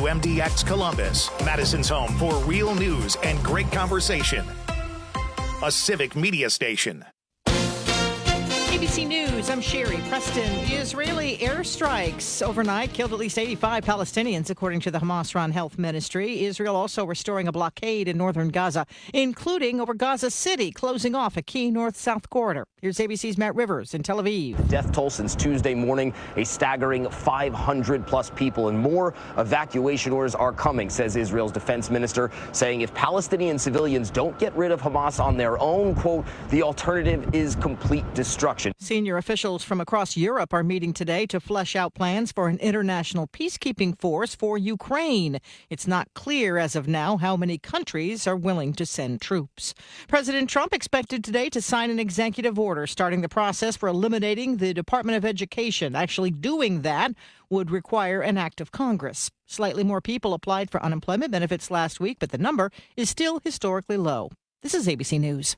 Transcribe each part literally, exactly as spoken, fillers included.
W M D X Columbus, Madison's home for real news and great conversation. A civic media station. A B C News, I'm Sherry Preston. Israeli airstrikes overnight killed at least eighty-five Palestinians, according to the Hamas-run health ministry. Israel also restoring a blockade in northern Gaza, including over Gaza City, closing off a key north-south corridor. Here's A B C's Matt Rivers in Tel Aviv. The death toll since Tuesday morning, a staggering five hundred plus people, and more evacuation orders are coming, says Israel's defense minister, saying if Palestinian civilians don't get rid of Hamas on their own, quote, the alternative is complete destruction. Senior officials from across Europe are meeting today to flesh out plans for an international peacekeeping force for Ukraine. It's not clear as of now how many countries are willing to send troops. President Trump expected today to sign an executive order starting the process for eliminating the Department of Education. Actually doing that would require an act of Congress. Slightly more people applied for unemployment benefits last week, but the number is still historically low. This is A B C News.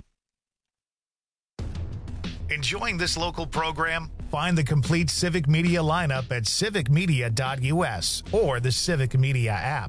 Enjoying this local program? Find the complete Civic Media lineup at civic media dot u s or the Civic Media app.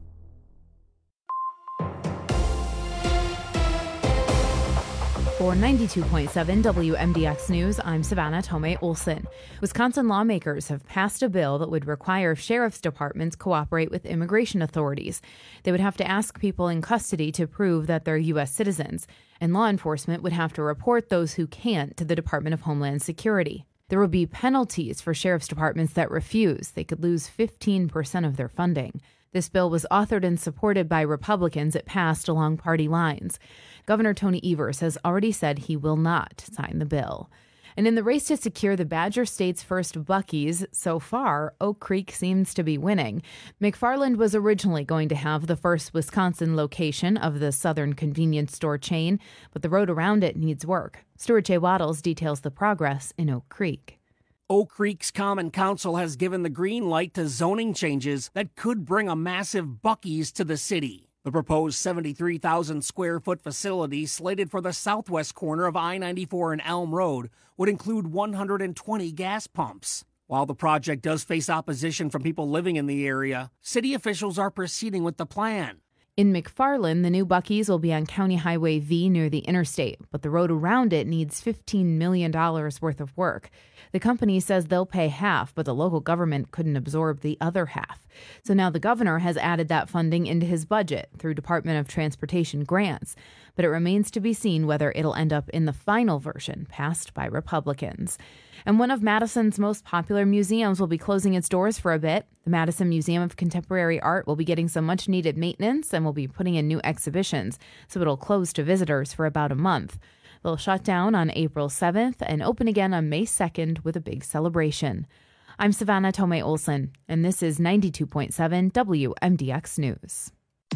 For ninety-two point seven W M D X News, I'm Savannah Tomei Olson. Wisconsin lawmakers have passed a bill that would require sheriff's departments cooperate with immigration authorities. They would have to ask people in custody to prove that they're U S citizens, and law enforcement would have to report those who can't to the Department of Homeland Security. There will be penalties for sheriff's departments that refuse. They could lose fifteen percent of their funding. This bill was authored and supported by Republicans. It passed along party lines. Governor Tony Evers has already said he will not sign the bill. And in the race to secure the Badger State's first Buc-ee's, so far, Oak Creek seems to be winning. McFarland was originally going to have the first Wisconsin location of the Southern convenience store chain, but the road around it needs work. Stuart J. Waddles details the progress in Oak Creek. Oak Creek's Common Council has given the green light to zoning changes that could bring a massive Buc-ee's to the city. The proposed seventy-three thousand square foot facility, slated for the southwest corner of I ninety-four and Elm Road, would include one hundred twenty gas pumps. While the project does face opposition from people living in the area, city officials are proceeding with the plan. In McFarland, the new Buc-ee's will be on County Highway V near the interstate, but the road around it needs fifteen million dollars worth of work. The company says they'll pay half, but the local government couldn't absorb the other half. So now the governor has added that funding into his budget through Department of Transportation grants. But it remains to be seen whether it'll end up in the final version passed by Republicans. And one of Madison's most popular museums will be closing its doors for a bit. The Madison Museum of Contemporary Art will be getting some much-needed maintenance and will be putting in new exhibitions, so it'll close to visitors for about a month. They'll shut down on April seventh and open again on May second with a big celebration. I'm Savannah Tomei Olson, and this is ninety-two point seven W M D X News.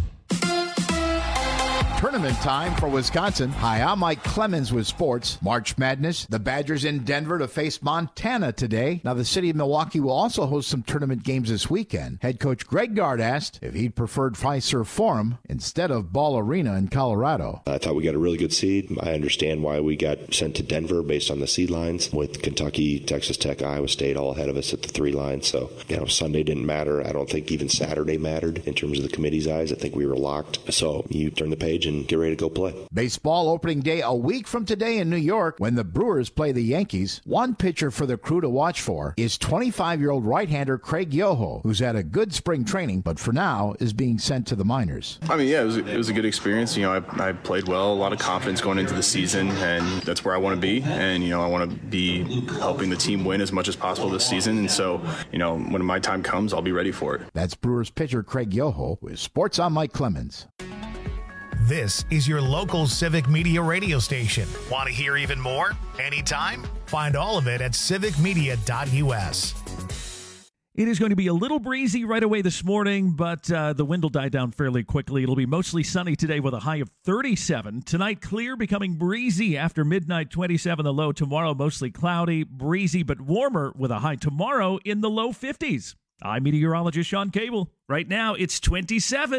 Tournament time for Wisconsin. Hi, I'm Mike Clemens with sports. March Madness, the Badgers in Denver to face Montana today. Now, the city of Milwaukee will also host some tournament games this weekend. Head coach Greg Gard asked if he'd preferred Fiserv Forum instead of Ball Arena in Colorado. I thought we got a really good seed. I understand why we got sent to Denver based on the seed lines, with Kentucky, Texas Tech, Iowa State all ahead of us at the three lines. So, you know, Sunday didn't matter. I don't think even Saturday mattered in terms of the committee's eyes. I think we were locked. So you turn the page and get ready to go play. Baseball opening day a week from today in New York when the Brewers play the Yankees. One pitcher for the Crew to watch for is twenty-five-year-old right-hander Craig Yoho, who's had a good spring training, but for now is being sent to the minors. I mean, yeah, it was, it was a good experience. You know, I, I played well, a lot of confidence going into the season, and that's where I want to be. And, you know, I want to be helping the team win as much as possible this season. And so, you know, when my time comes, I'll be ready for it. That's Brewers pitcher Craig Yoho with Sports on Mike Clemens. This is your local Civic Media radio station. Want to hear even more? Anytime? Find all of it at civic media dot u s. It is going to be a little breezy right away this morning, but uh, the wind will die down fairly quickly. It'll be mostly sunny today with a high of thirty-seven. Tonight, clear, becoming breezy after midnight, twenty-seven the low. Tomorrow, mostly cloudy, breezy, but warmer with a high tomorrow in the low fifties. I'm meteorologist Sean Cable. Right now, it's twenty-seven.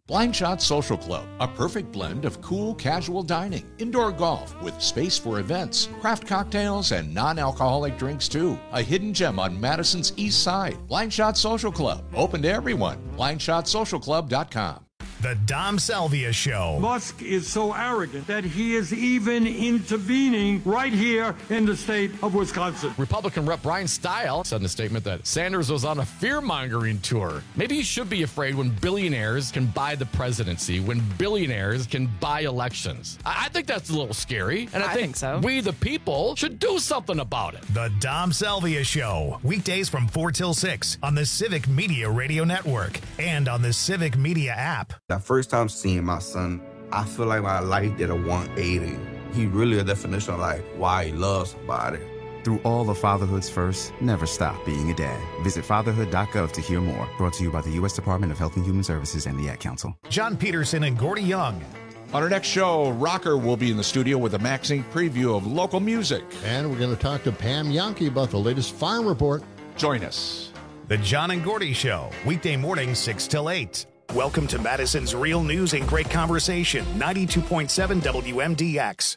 Blind Shot Social Club, a perfect blend of cool, casual dining, indoor golf with space for events, craft cocktails, and non-alcoholic drinks too. A hidden gem on Madison's East Side. Blind Shot Social Club, open to everyone. blind shot social club dot com. The Dom Salvia Show. Musk is so arrogant that he is even intervening right here in the state of Wisconsin. Republican Rep Brian Stile said in a statement that Sanders was on a fear-mongering tour. Maybe he should be afraid when billionaires can buy the presidency, when billionaires can buy elections. I, I think that's a little scary, and I, I think, think so. we, the people, should do something about it. The Dom Salvia Show. Weekdays from four till six on the Civic Media Radio Network and on the Civic Media app. The first time seeing my son, I feel like my life did a one eighty. He really a definition of like why he loves somebody. Through all the fatherhood's first, never stop being a dad. Visit fatherhood dot gov to hear more. Brought to you by the U S Department of Health and Human Services and the Ad Council. John Peterson and Gordy Young. On our next show, Rocker will be in the studio with a Max Incorporated preview of local music. And we're going to talk to Pam Yankee about the latest farm report. Join us. The John and Gordy Show, weekday morning, six till eight. Welcome to Madison's Real News and Great Conversation, ninety-two point seven W M D X.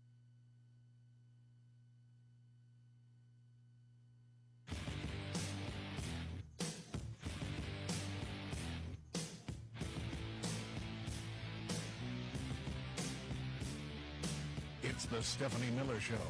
It's the Stephanie Miller Show.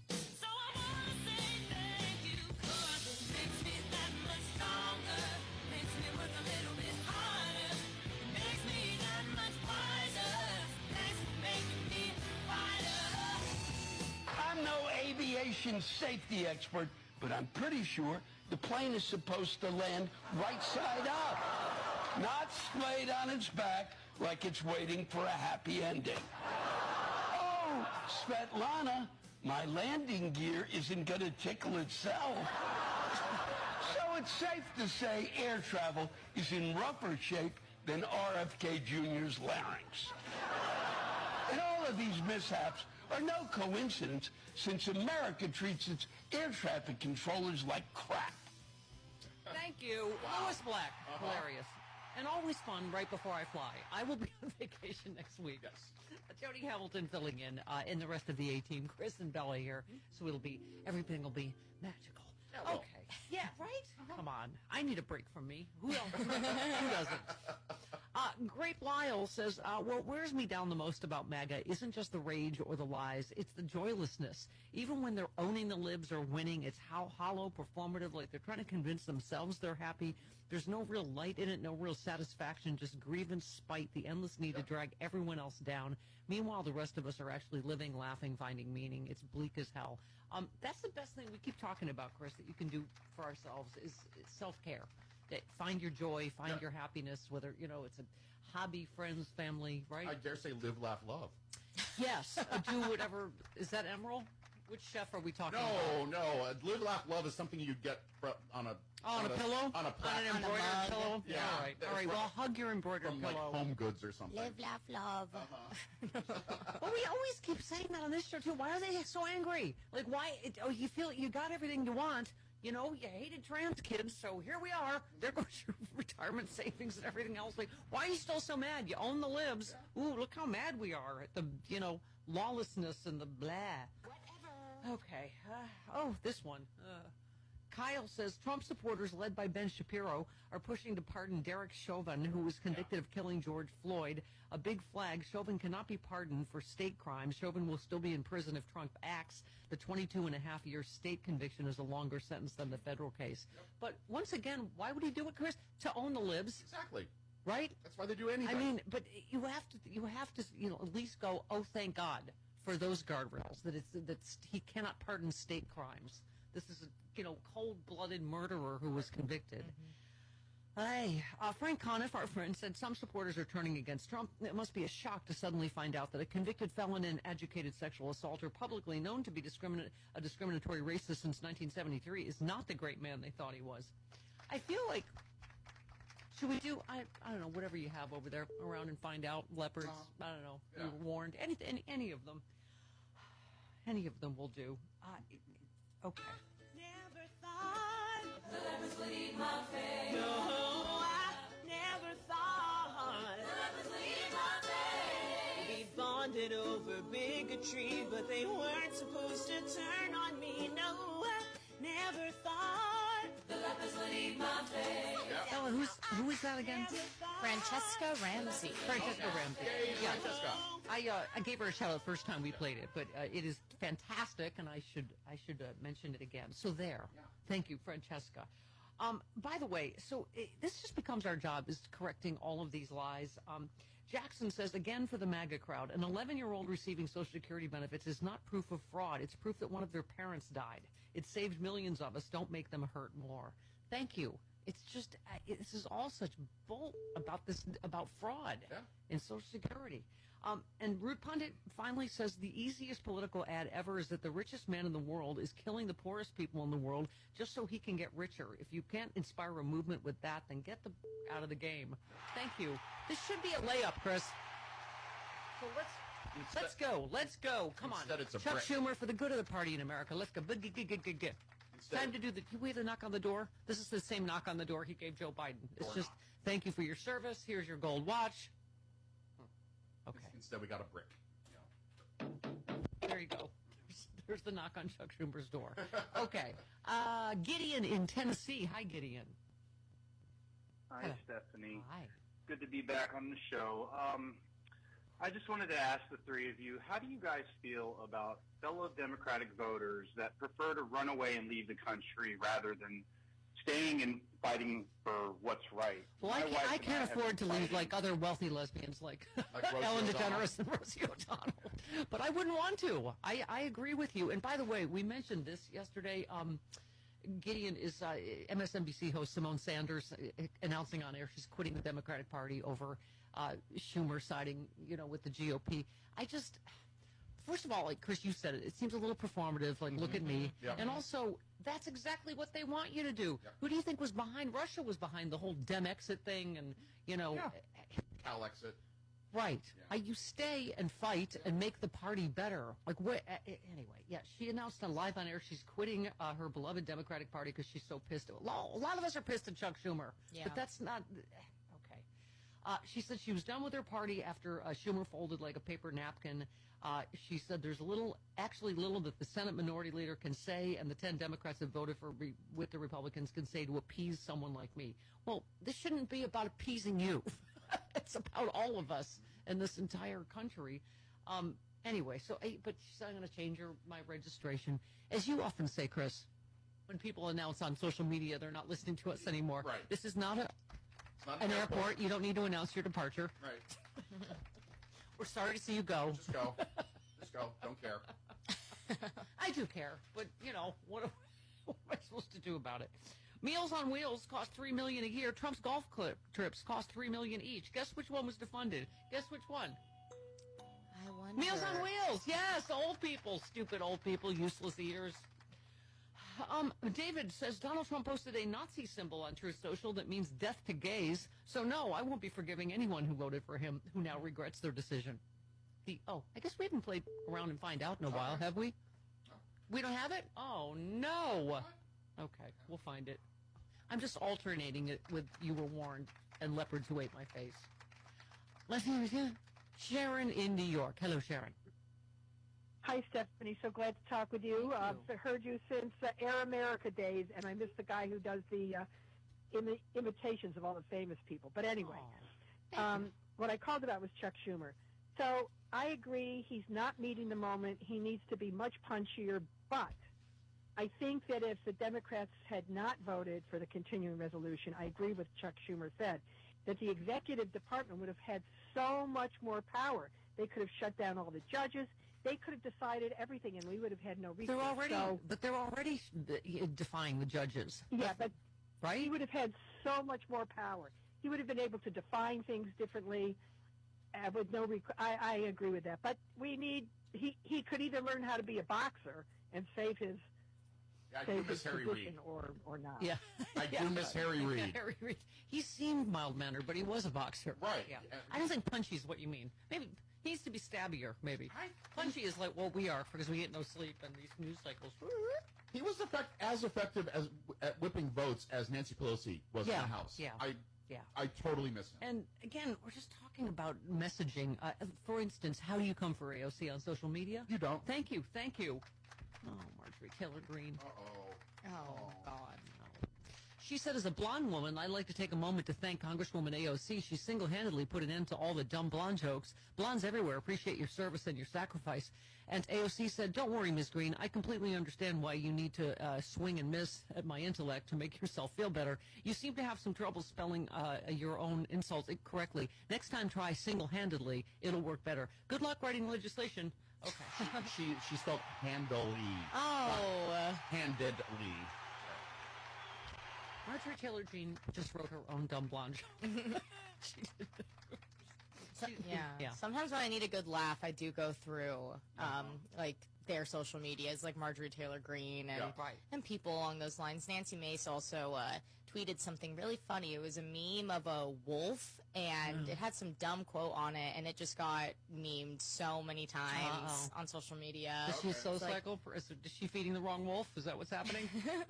Aviation safety expert, but I'm pretty sure the plane is supposed to land right side up, not splayed on its back like it's waiting for a happy ending. Oh, Svetlana, my landing gear isn't going to tickle itself. So it's safe to say air travel is in rougher shape than R F K Junior's larynx. And all of these mishaps are no coincidence, since America treats its air traffic controllers like crap. Thank you. Wow. Louis Black. Uh-huh. Hilarious. And always fun right before I fly. I will be on vacation next week. Yes. Jody Hamilton filling in, uh, and the rest of the A-team. Chris and Bella here. So it'll be, everything will be magical. Yeah, well. Okay. Yeah, right? Uh-huh. Come on. I need a break from me. Who else? Who doesn't? Uh, Grape Lyle says, uh, what wears me down the most about MAGA isn't just the rage or the lies, it's the joylessness. Even when they're owning the libs or winning, it's how hollow, performative, like they're trying to convince themselves they're happy. There's no real light in it, no real satisfaction, just grievance, spite, the endless need to drag everyone else down. Meanwhile, the rest of us are actually living, laughing, finding meaning. It's bleak as hell. Um, that's the best thing we keep talking about, Chris, that you can do for ourselves is, is self-care. That find your joy, find yeah. your happiness, whether, you know, it's a hobby, friends, family, right? I dare say live, laugh, love. Yes. uh, do whatever. Is that Emerald? Which chef are we talking no, about? No, no. Uh, live, laugh, love is something you get on a... Oh, on, on a, a pillow? On a plat- On an embroidered on pillow? Yeah. All right. All right. Well, hug your embroidered from, pillow. Like Home Goods or something. Live, laugh, love. Uh-huh. Well, we always keep saying that on this show, too. Why are they so angry? Like, why? It, oh, you feel you got everything you want. You know, you hated trans kids, so here we are. There goes your retirement savings and everything else. Like, why are you still so mad? You own the libs. Ooh, look how mad we are at the, you know, lawlessness and the blah. Whatever. Okay. Uh, oh, this one. Uh, Kyle says Trump supporters led by Ben Shapiro are pushing to pardon Derek Chauvin, who was convicted of killing George Floyd. A big flag. Chauvin cannot be pardoned for state crimes. Chauvin will still be in prison if Trump acts. The twenty-two and a half year state conviction is a longer sentence than the federal case. Yep. But once again, why would he do it, Chris? To own the libs. Exactly. Right? That's why they do anything. I mean, but you have to, you have to, you know, at least go, oh, thank God for those guardrails, that it's, that he cannot pardon state crimes. This is a, you know, cold-blooded murderer who was convicted. Mm-hmm. Hey, uh, Frank Conniff, our friend, said some supporters are turning against Trump. It must be a shock to suddenly find out that a convicted felon and educated sexual assaulter, publicly known to be discrimin- a discriminatory racist since nineteen seventy-three, is not the great man they thought he was. I feel like, should we do, I, I don't know, whatever you have over there, around and find out, leopards, uh, I don't know, yeah. You were warned, any, any, any of them. Any of them will do. Uh, okay. Never thought the leopards would eat my face. No, I never thought the bonded over bigotry, but they weren't supposed to turn on me. No, I never thought the lepers would eat my face. Oh, who's who is that again? Francesca Ramsey. Francesca Ramsey. Yay, Yeah. Francesca. I uh, I gave her a shout out the first time we played it, but uh, it is fantastic, and I should I should uh, mention it again. So there. Yeah. Thank you, Francesca. Um, by the way, so it, this just becomes our job, is correcting all of these lies. Um, Jackson says, again for the MAGA crowd, an eleven-year-old receiving Social Security benefits is not proof of fraud. It's proof that one of their parents died. It saved millions of us. Don't make them hurt more. Thank you. It's just, uh, it, this is all such bull about this, about fraud Yeah. in Social Security. Um, and Rude Pundit finally says the easiest political ad ever is that the richest man in the world is killing the poorest people in the world just so he can get richer. If you can't inspire a movement with that, then get the out of the game. Thank you. This should be a layup, Chris. So let's Instead- let's go. Let's go. Come on. Instead it's a Chuck brick. Schumer for the good of the party in America. Let's go. Instead- Time to do the. Can we have the knock on the door? This is the same knock on the door he gave Joe Biden. It's Door just knock. thank you for your service. Here's your gold watch. Okay. Instead, we got a brick. There you go. There's, there's the knock on Chuck Schumer's door. Okay. Uh, Gideon in Tennessee. Hi, Gideon. Hi, Hello. Stephanie. Hi. Good to be back on the show. Um, I just wanted to ask the three of you, how do you guys feel about fellow Democratic voters that prefer to run away and leave the country rather than staying and fighting for what's right? Well, I My can't, wife I and can't have afford to been leave fighting- like other wealthy lesbians like, Like Rosie Ellen O'Donnell. DeGeneres and Rosie O'Donnell. But I wouldn't want to. I, I agree with you. And by the way, we mentioned this yesterday. Um, Gideon is uh, M S N B C host Simone Sanders uh, announcing on air she's quitting the Democratic Party over uh, Schumer siding, you know, with the G O P. I just, first of all, like Chris, you said it, it seems a little performative. Like, look at me. Yeah. And also, that's exactly what they want you to do. Who do you think was behind? Russia was behind the whole Dem exit thing, and you know. Cal exit. Right. Uh, you stay and fight and make the party better. Like, what? Uh, anyway, yeah, she announced on live on air she's quitting uh, her beloved Democratic Party because she's so pissed. A lot, a lot of us are pissed at Chuck Schumer. Yeah. But that's not. Okay. Uh, she said she was done with her party after uh, Schumer folded like a paper napkin. Uh, she said there's little, actually little that the Senate Minority Leader can say and the ten Democrats that voted for re- with the Republicans can say to appease someone like me. Well, this shouldn't be about appeasing you. It's about all of us in this entire country. Um, anyway, so, I, but she said I'm going to change her, my registration. As you often say, Chris, when people announce on social media they're not listening to us anymore. Right. This is not a It's not an airport. You don't need to announce your departure. Right. We're sorry to see you go. Just go. Just go. Don't care. I do care, but you know what? What am I supposed to do about it? Meals on Wheels cost three million dollars a year. Trump's golf clip trips cost three million dollars each. Guess which one was defunded? Guess which one? I wonder. Meals on Wheels. Yes, old people, stupid old people, useless eaters. Um, David says Donald Trump posted a Nazi symbol on Truth Social that means death to gays. So no, I won't be forgiving anyone who voted for him who now regrets their decision. The oh, I guess we haven't played around and find out in a while, have we? We don't have it? Oh no. Okay, we'll find it. I'm just alternating it with You Were Warned and Leopards Who Ate My Face. Let's hear it again. Sharon in New York. Hello, Sharon. Hi, Stephanie. So glad to talk with you. Uh, I've heard you since uh, Air America days, and I miss the guy who does the uh, imi- imitations of all the famous people. But anyway, um, what I called about was Chuck Schumer. So I agree he's not meeting the moment. He needs to be much punchier, but I think that if the Democrats had not voted for the continuing resolution, I agree with Chuck Schumer said, that the executive department would have had so much more power. They could have shut down all the judges. They could have decided everything, and we would have had no recourse. They're already, So, but they're already uh, defying the judges. yeah, but right? he would have had so much more power. He would have been able to define things differently uh, with no rec- I, I agree with that. But we need, he, he could either learn how to be a boxer and save his, Yeah, I do save miss his Harry position Reid. or, or not. Yeah. I do Yeah. miss Harry Reid. Harry Reid. He seemed mild-mannered, but he was a boxer. Right. Yeah. I don't think punchy is what you mean. Maybe he needs to be stabbier, maybe. Punchy is like what we are because we get no sleep and these news cycles. He was effect- as effective as at whipping votes as Nancy Pelosi was Yeah, in the House. yeah. I Yeah. I totally miss him. And again, we're just talking about messaging. Uh, for instance, how do you come for A O C on social media? You don't. Thank you, thank you. Oh, Marjorie Taylor Greene. Uh-oh. Oh, God, no. She said, as a blonde woman, I'd like to take a moment to thank Congresswoman A O C. She single-handedly put an end to all the dumb blonde jokes. Blondes everywhere appreciate your service and your sacrifice. And A O C said, don't worry, Miz Greene. I completely understand why you need to uh, swing and miss at my intellect to make yourself feel better. You seem to have some trouble spelling uh, your own insults correctly. Next time, try single-handedly. It'll work better. Good luck writing legislation. Okay. she she spelled handily. Oh. Uh, handedly. Marjorie Taylor Greene just wrote her own dumb blonde joke. She did. So, yeah. Yeah. Sometimes when I need a good laugh, I do go through um, like their social medias, like Marjorie Taylor Greene and Yeah. Right. and people along those lines. Nancy Mace also uh, tweeted something really funny. It was a meme of a wolf, and Mm. it had some dumb quote on it, and it just got memed so many times Uh-oh. on social media. Is she a soul It's like- cycle? For, is, is she feeding the wrong wolf? Is that what's happening?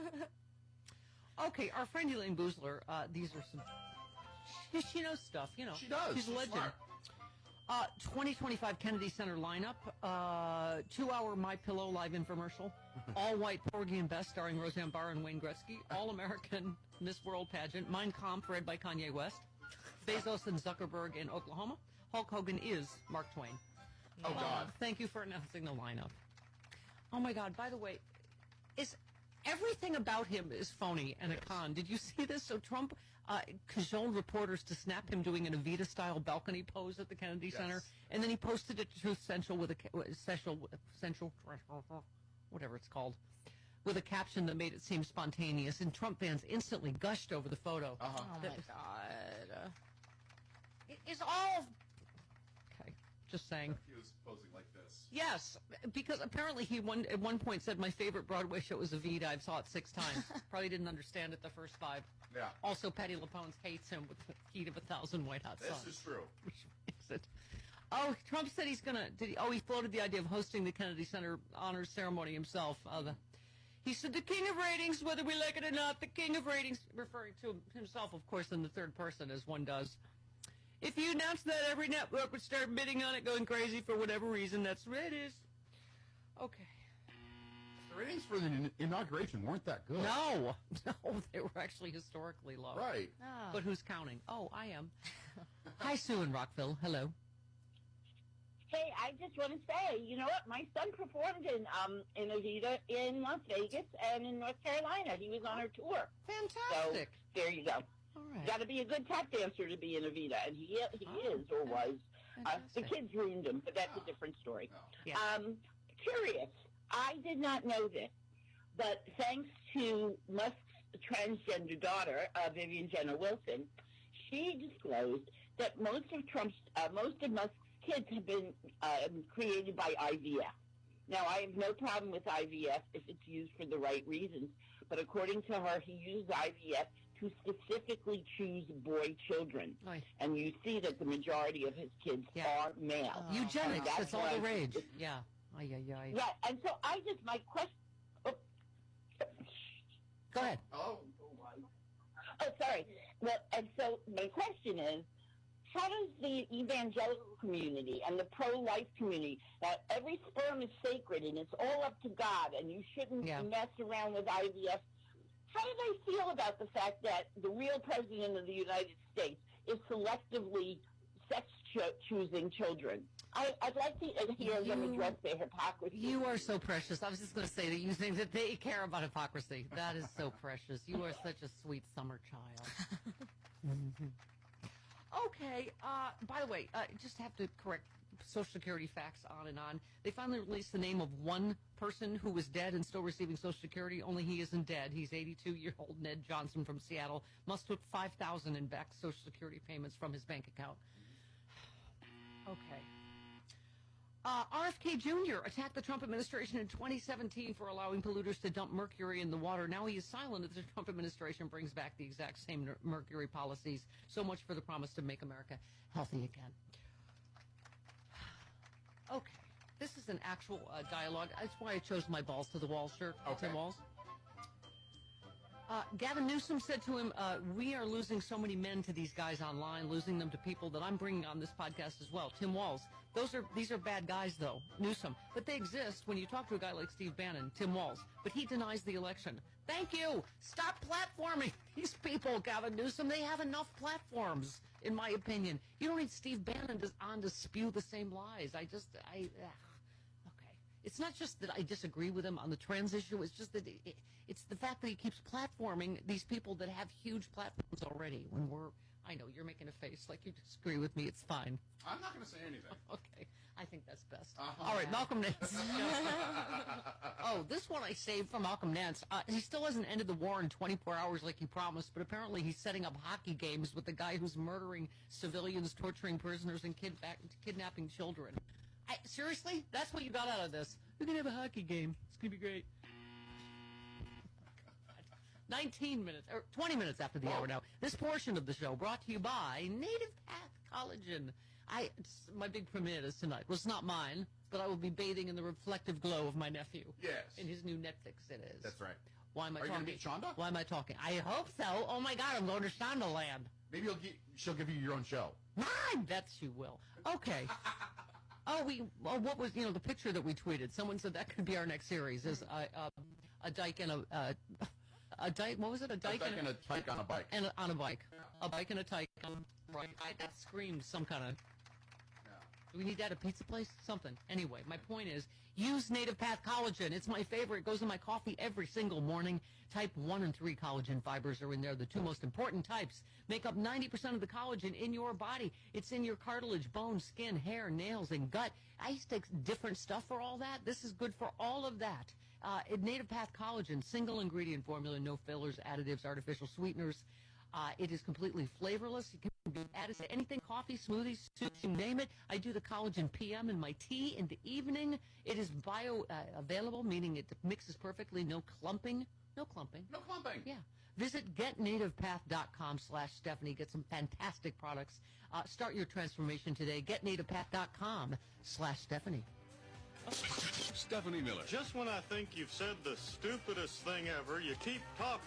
Okay, our friend Elaine Boozler, uh, these are some... She, she knows stuff, you know. She does. She's a She's legend. smart. Uh, twenty twenty-five Kennedy Center lineup, uh, two-hour My Pillow live infomercial, all-white Porgy and Bess starring Roseanne Barr and Wayne Gretzky, all-American Miss World pageant, Mein Kampf read by Kanye West, Bezos and Zuckerberg in Oklahoma, Hulk Hogan is Mark Twain. Oh, God. Uh, thank you for announcing the lineup. Oh, my God, by the way, is everything about him is phony and a con. Did you see this? So Trump uh, cajoled reporters to snap him doing an Evita-style balcony pose at the Kennedy Yes. Center, and then he posted it to Truth Central with a ca- uh, Central, Central, whatever it's called, with a caption that made it seem spontaneous. And Trump fans instantly gushed over the photo. Uh-huh. Oh, my God. It is all okay. Just saying. He was posing like this. Yes, because apparently he one at one point said my favorite Broadway show is Evita. I saw it six times. Probably didn't understand it the first five. Yeah. Also, Patty LaPones hates him with the heat of a thousand white hot This suns. is true. Which makes it. Oh, Trump said he's gonna. Did he? Oh, he floated the idea of hosting the Kennedy Center honors ceremony himself. Uh, the, he said the king of ratings, whether we like it or not, the king of ratings, referring to himself, of course, in the third person, as one does. If you announced that, every network would start bidding on it, going crazy for whatever reason. That's the way it is. Okay. The ratings for the in- inauguration weren't that good. No, no, they were actually historically low. Right. Oh. But who's counting? Oh, I am. Hi, Sue in Rockville. Hello. Hey, I just want to say, you know what? My son performed in um in Evita in Las Vegas and in North Carolina. He was on our tour. Fantastic. So there you go. All right. Got to be a good tap dancer to be in Evita, and he he is or was. Uh, the kids ruined him, but that's a different story. Yeah. Um, curious. I did not know this, but thanks to Musk's transgender daughter, uh, Vivian Jenner Wilson, she disclosed that most of Trump's, uh, most of Musk's kids have been uh, created by I V F. Now, I have no problem with I V F if it's used for the right reasons, but according to her, he used I V F to specifically choose boy children. Oy. And you see that the majority of his kids Yeah. are male. Eugenics, And that's all why- the rage. Yeah. Ay, ay, ay. Yeah, and so I just, my question... Oh, Go ahead. Oh. oh, sorry. Well, and so my question is, how does the evangelical community and the pro-life community, that every sperm is sacred and it's all up to God and you shouldn't Yeah. mess around with I V F, how do they feel about the fact that the real president of the United States is selectively sex-choosing children? I, I'd like to hear them You- address their hypocrisy. You are so precious. I was just going to say that you think that they care about hypocrisy. That is so precious. You are such a sweet summer child. Okay. Uh, by the way, I just have to correct Social Security facts on and on. They finally released the name of one person who was dead and still receiving Social Security, only he isn't dead. He's eighty-two-year-old Ned Johnson from Seattle. Must took five thousand dollars in back Social Security payments from his bank account. Okay. Uh, R F K Junior attacked the Trump administration in twenty seventeen for allowing polluters to dump mercury in the water. Now he is silent as the Trump administration brings back the exact same ner- mercury policies. So much for the promise to make America healthy again. Okay. This is an actual uh, dialogue. That's why I chose my balls to the wall shirt. Okay. Tim Walls. Uh, Uh, Gavin Newsom said to him, uh, we are losing so many men to these guys online, losing them to people that I'm bringing on this podcast as well. Tim Walz. Those are These are bad guys, though, Newsom. But they exist when you talk to a guy like Steve Bannon, Tim Walz. But he denies the election. Thank you. Stop platforming these people, Gavin Newsom. They have enough platforms, in my opinion. You don't need Steve Bannon to, on to spew the same lies. I just, I, uh, okay. It's not just that I disagree with him on the trans issue. It's just that it, it's the fact that he keeps platforming these people that have huge platforms already. When we're, I know you're making a face like you disagree with me. It's fine. I'm not going to say anything. Okay. I think that's best. Uh-huh. All right, Malcolm Nance. Oh, this one I saved from Malcolm Nance. Uh, he still hasn't ended the war in twenty-four hours like he promised, but apparently he's setting up hockey games with the guy who's murdering civilians, torturing prisoners, and kid- kidnapping children. I, seriously? That's what you got out of this? We're going to have a hockey game. It's going to be great. nineteen minutes, or twenty minutes after the hour now. This portion of the show brought to you by Native Path Collagen. I, my big premiere is tonight. Well, it's not mine, but I will be bathing in the reflective glow of my nephew. Yes. In his new Netflix, it is. That's right. Why am I Are you talking? going to meet Shonda? Why am I talking? I hope so. Oh, my God, I'm going to Shonda Land. Maybe you'll get, she'll give you your own show. I bet she will. Okay. Oh, we. Well, what was, you know, the picture that we tweeted? Someone said that could be our next series, is a, a, a dyke and a... Uh, A dyke, what was it? A dyke, a dyke and, a, and a tyke on a bike. And a, on a bike. A bike and a tyke. Um, right. I, that screams some kind of... Yeah. Do we need that at a pizza place? Something. Anyway, my point is, use Native Path Collagen. It's my favorite. It goes in my coffee every single morning. Type one and three collagen fibers are in there. The two most important types make up ninety percent of the collagen in your body. It's in your cartilage, bones, skin, hair, nails, and gut. I used to take different stuff for all that. This is good for all of that. Uh, Native Path Collagen, single ingredient formula, no fillers, additives, artificial sweeteners. Uh, it is completely flavorless. It can be added to anything, coffee, smoothies, soups, you name it. I do the collagen P M in my tea in the evening. It is bio uh, available, meaning it mixes perfectly, no clumping. No clumping. No clumping. Yeah. Visit getnativepath.com slash Stephanie. Get some fantastic products. Uh, start your transformation today. Getnativepath.com slash Stephanie. Stephanie Miller. Just when I think you've said the stupidest thing ever, you keep talking.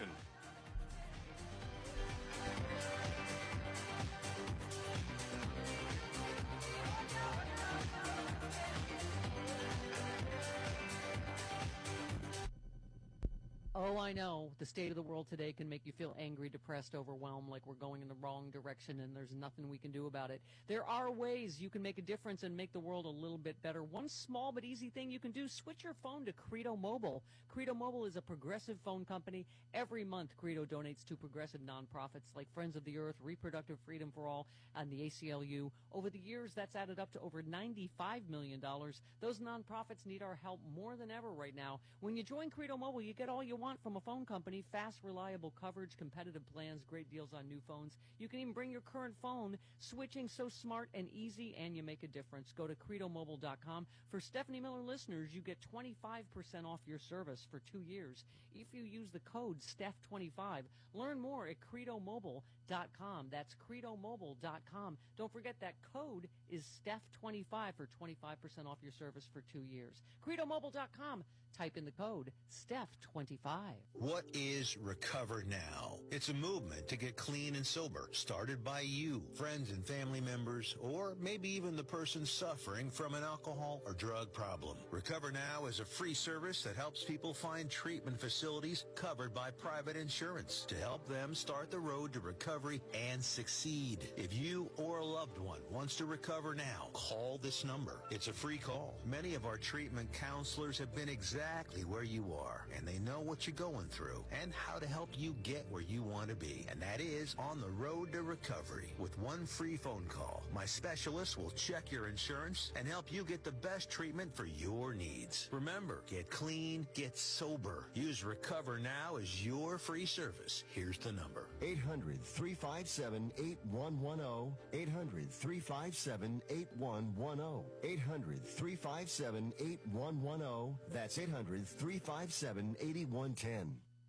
Oh, I know. The state of the world today can make you feel angry, depressed, overwhelmed, like we're going in the wrong direction and there's nothing we can do about it. There are ways you can make a difference and make the world a little bit better. One small but easy thing you can do, switch your phone to Credo Mobile. Credo Mobile is a progressive phone company. Every month, Credo donates to progressive nonprofits like Friends of the Earth, Reproductive Freedom for All, and the A C L U. Over the years, that's added up to over ninety-five million dollars. Those nonprofits need our help more than ever right now. When you join Credo Mobile, you get all you want from a phone company: fast, reliable coverage, competitive plans, great deals on new phones. You can even bring your current phone. Switching so smart and easy, and you make a difference. Go to credo mobile dot com. For Stephanie Miller listeners, you get twenty-five percent off your service for two years if you use the code Steph twenty-five. Learn more at credo mobile dot com. That's credo mobile dot com. Don't forget that code is Steph twenty-five for twenty-five percent off your service for two years. credo mobile dot com. Type in the code Steph twenty-five. What is Recover Now? It's a movement to get clean and sober, started by you, friends and family members, or maybe even the person suffering from an alcohol or drug problem. Recover Now is a free service that helps people find treatment facilities covered by private insurance to help them start the road to recovery and succeed. If you or a loved one wants to recover now, call this number. It's a free call. Many of our treatment counselors have been exactly Exactly where you are, and they know what you're going through and how to help you get where you want to be, and that is on the road to recovery. With one free phone call, my specialist will check your insurance and help you get the best treatment for your needs. Remember, get clean, get sober. Use Recover Now as your free service. Here's the number. eight hundred, three five seven, eight one one zero. eight hundred, three five seven, eight one one zero. eight hundred, three five seven, eight one one zero. That's eight hundred, three five seven, eight one one zero.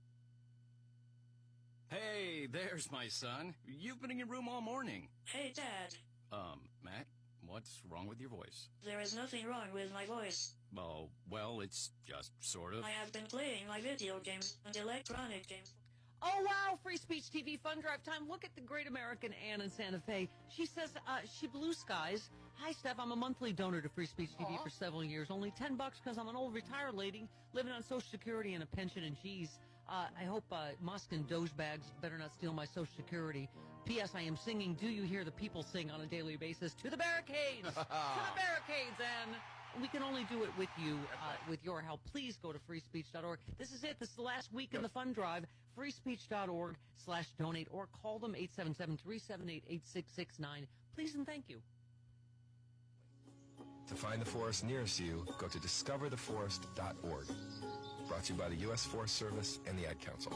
Hey, there's my son. You've been in your room all morning. Hey, Dad. Um, Matt, what's wrong with your voice? There is nothing wrong with my voice. Oh, well, it's just sort of. I have been playing my video games and electronic games. Oh, wow, Free Speech T V Fun Drive time. Look at the great American Ann in Santa Fe. She says uh, she blue skies. Hi, Steph. I'm a monthly donor to Free Speech T V Aww. For several years. Only ten bucks because I'm an old retired lady living on Social Security and a pension and cheese. Uh, I hope uh, Musk and Doge bags better not steal my Social Security. P S. I am singing Do You Hear the People Sing on a daily basis. To the barricades! To the barricades, Ann! We can only do it with you, uh, with your help. Please go to free speech dot org. This is it. This is the last week in the fund drive. free speech dot org slash donate or call them eight seven seven, three seven eight, eight six six nine. Please and thank you. To find the forest nearest you, go to discover the forest dot org. Brought to you by the U S Forest Service and the Ad Council.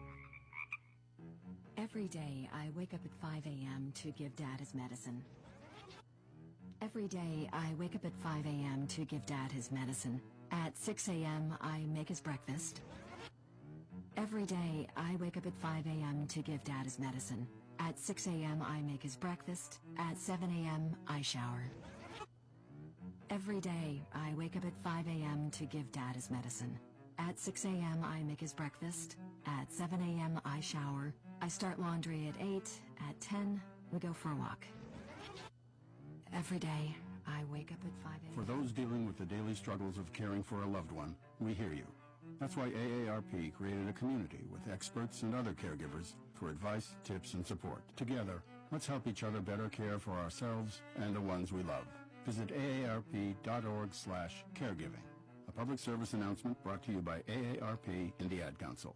Every day, I wake up at five a.m. to give Dad his medicine. Every day, I wake up at five a.m. to give Dad his medicine. At six a.m., I make his breakfast. Every day, I wake up at five a.m. to give Dad his medicine. At six a.m., I make his breakfast. At seven a.m., I shower. Every day, I wake up at five a.m. to give Dad his medicine. At six a.m., I make his breakfast. At seven a.m., I shower. I start laundry at eight. At ten, we go for a walk. Every day, I wake up at five a.m. For those dealing with the daily struggles of caring for a loved one, we hear you. That's why A A R P created a community with experts and other caregivers for advice, tips, and support. Together, let's help each other better care for ourselves and the ones we love. Visit A A R P dot org slash caregiving. A public service announcement brought to you by A A R P and the Ad Council.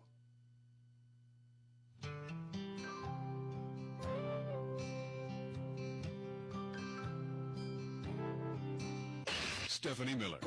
Stephanie Miller.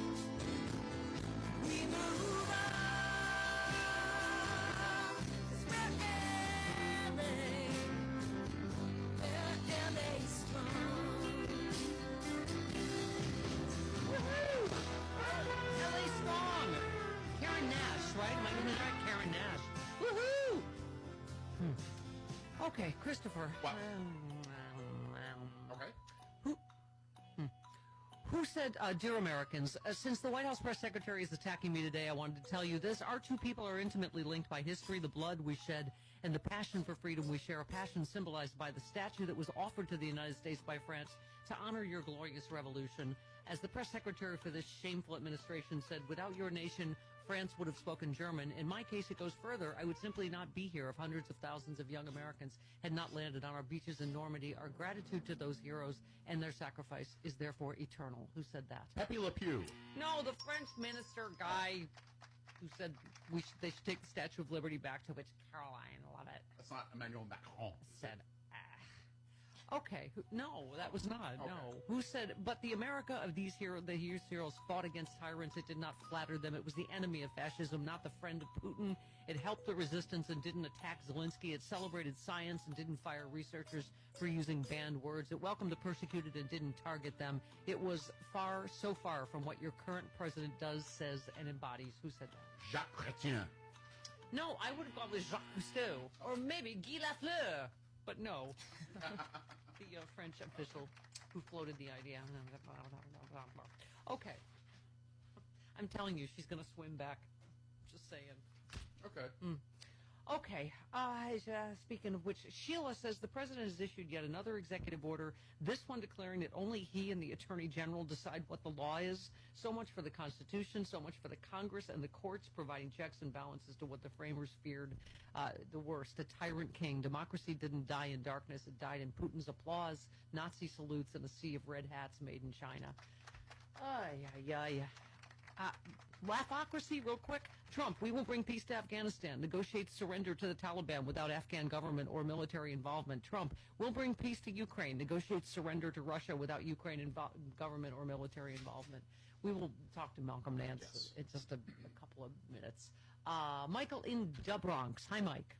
Okay, Christopher. What? Okay. Who, hmm. Who said, uh, Dear Americans, uh, since the White House press secretary is attacking me today, I wanted to tell you this. Our two people are intimately linked by history, the blood we shed, and the passion for freedom we share, a passion symbolized by the statue that was offered to the United States by France to honor your glorious revolution. As the press secretary for this shameful administration said, without your nation, France would have spoken German. In my case, it goes further. I would simply not be here if hundreds of thousands of young Americans had not landed on our beaches in Normandy. Our gratitude to those heroes and their sacrifice is therefore eternal. Who said that? Pepe Le Pew. No, the French minister guy who said we should, they should take the Statue of Liberty back, to which Caroline, love it. That's not Emmanuel Macron. Said, ah. Okay, who, no, that was not, okay. no. Who said, but the America of these heroes, the heroes fought against tyrants. It did not flatter them. It was the enemy of fascism, not the friend of Putin. It helped the resistance and didn't attack Zelensky. It celebrated science and didn't fire researchers for using banned words. It welcomed the persecuted and didn't target them. It was far, so far from what your current president does, says, and embodies. Who said that? Jacques Chrétien. No, I would have gone with Jacques Cousteau. Or maybe Guy Lafleur. But no. The uh, French official who floated the idea. Okay. I'm telling you, she's going to swim back. Just saying. Okay. Mm. Okay. Uh, uh, speaking of which, Sheila says the president has issued yet another executive order, this one declaring that only he and the attorney general decide what the law is. So much for the Constitution, so much for the Congress and the courts providing checks and balances to what the framers feared uh, the worst, a tyrant king. Democracy didn't die in darkness. It died in Putin's applause, Nazi salutes, and a sea of red hats made in China. Ay, ay, ay. Uh, Laughocracy, real quick. Trump, we will bring peace to Afghanistan. Negotiate surrender to the Taliban without Afghan government or military involvement. Trump, we'll bring peace to Ukraine. Negotiate surrender to Russia without Ukraine invo- government or military involvement. We will talk to Malcolm Nance yes. in just a, a couple of minutes. Uh, Michael in the Bronx. Hi, Mike.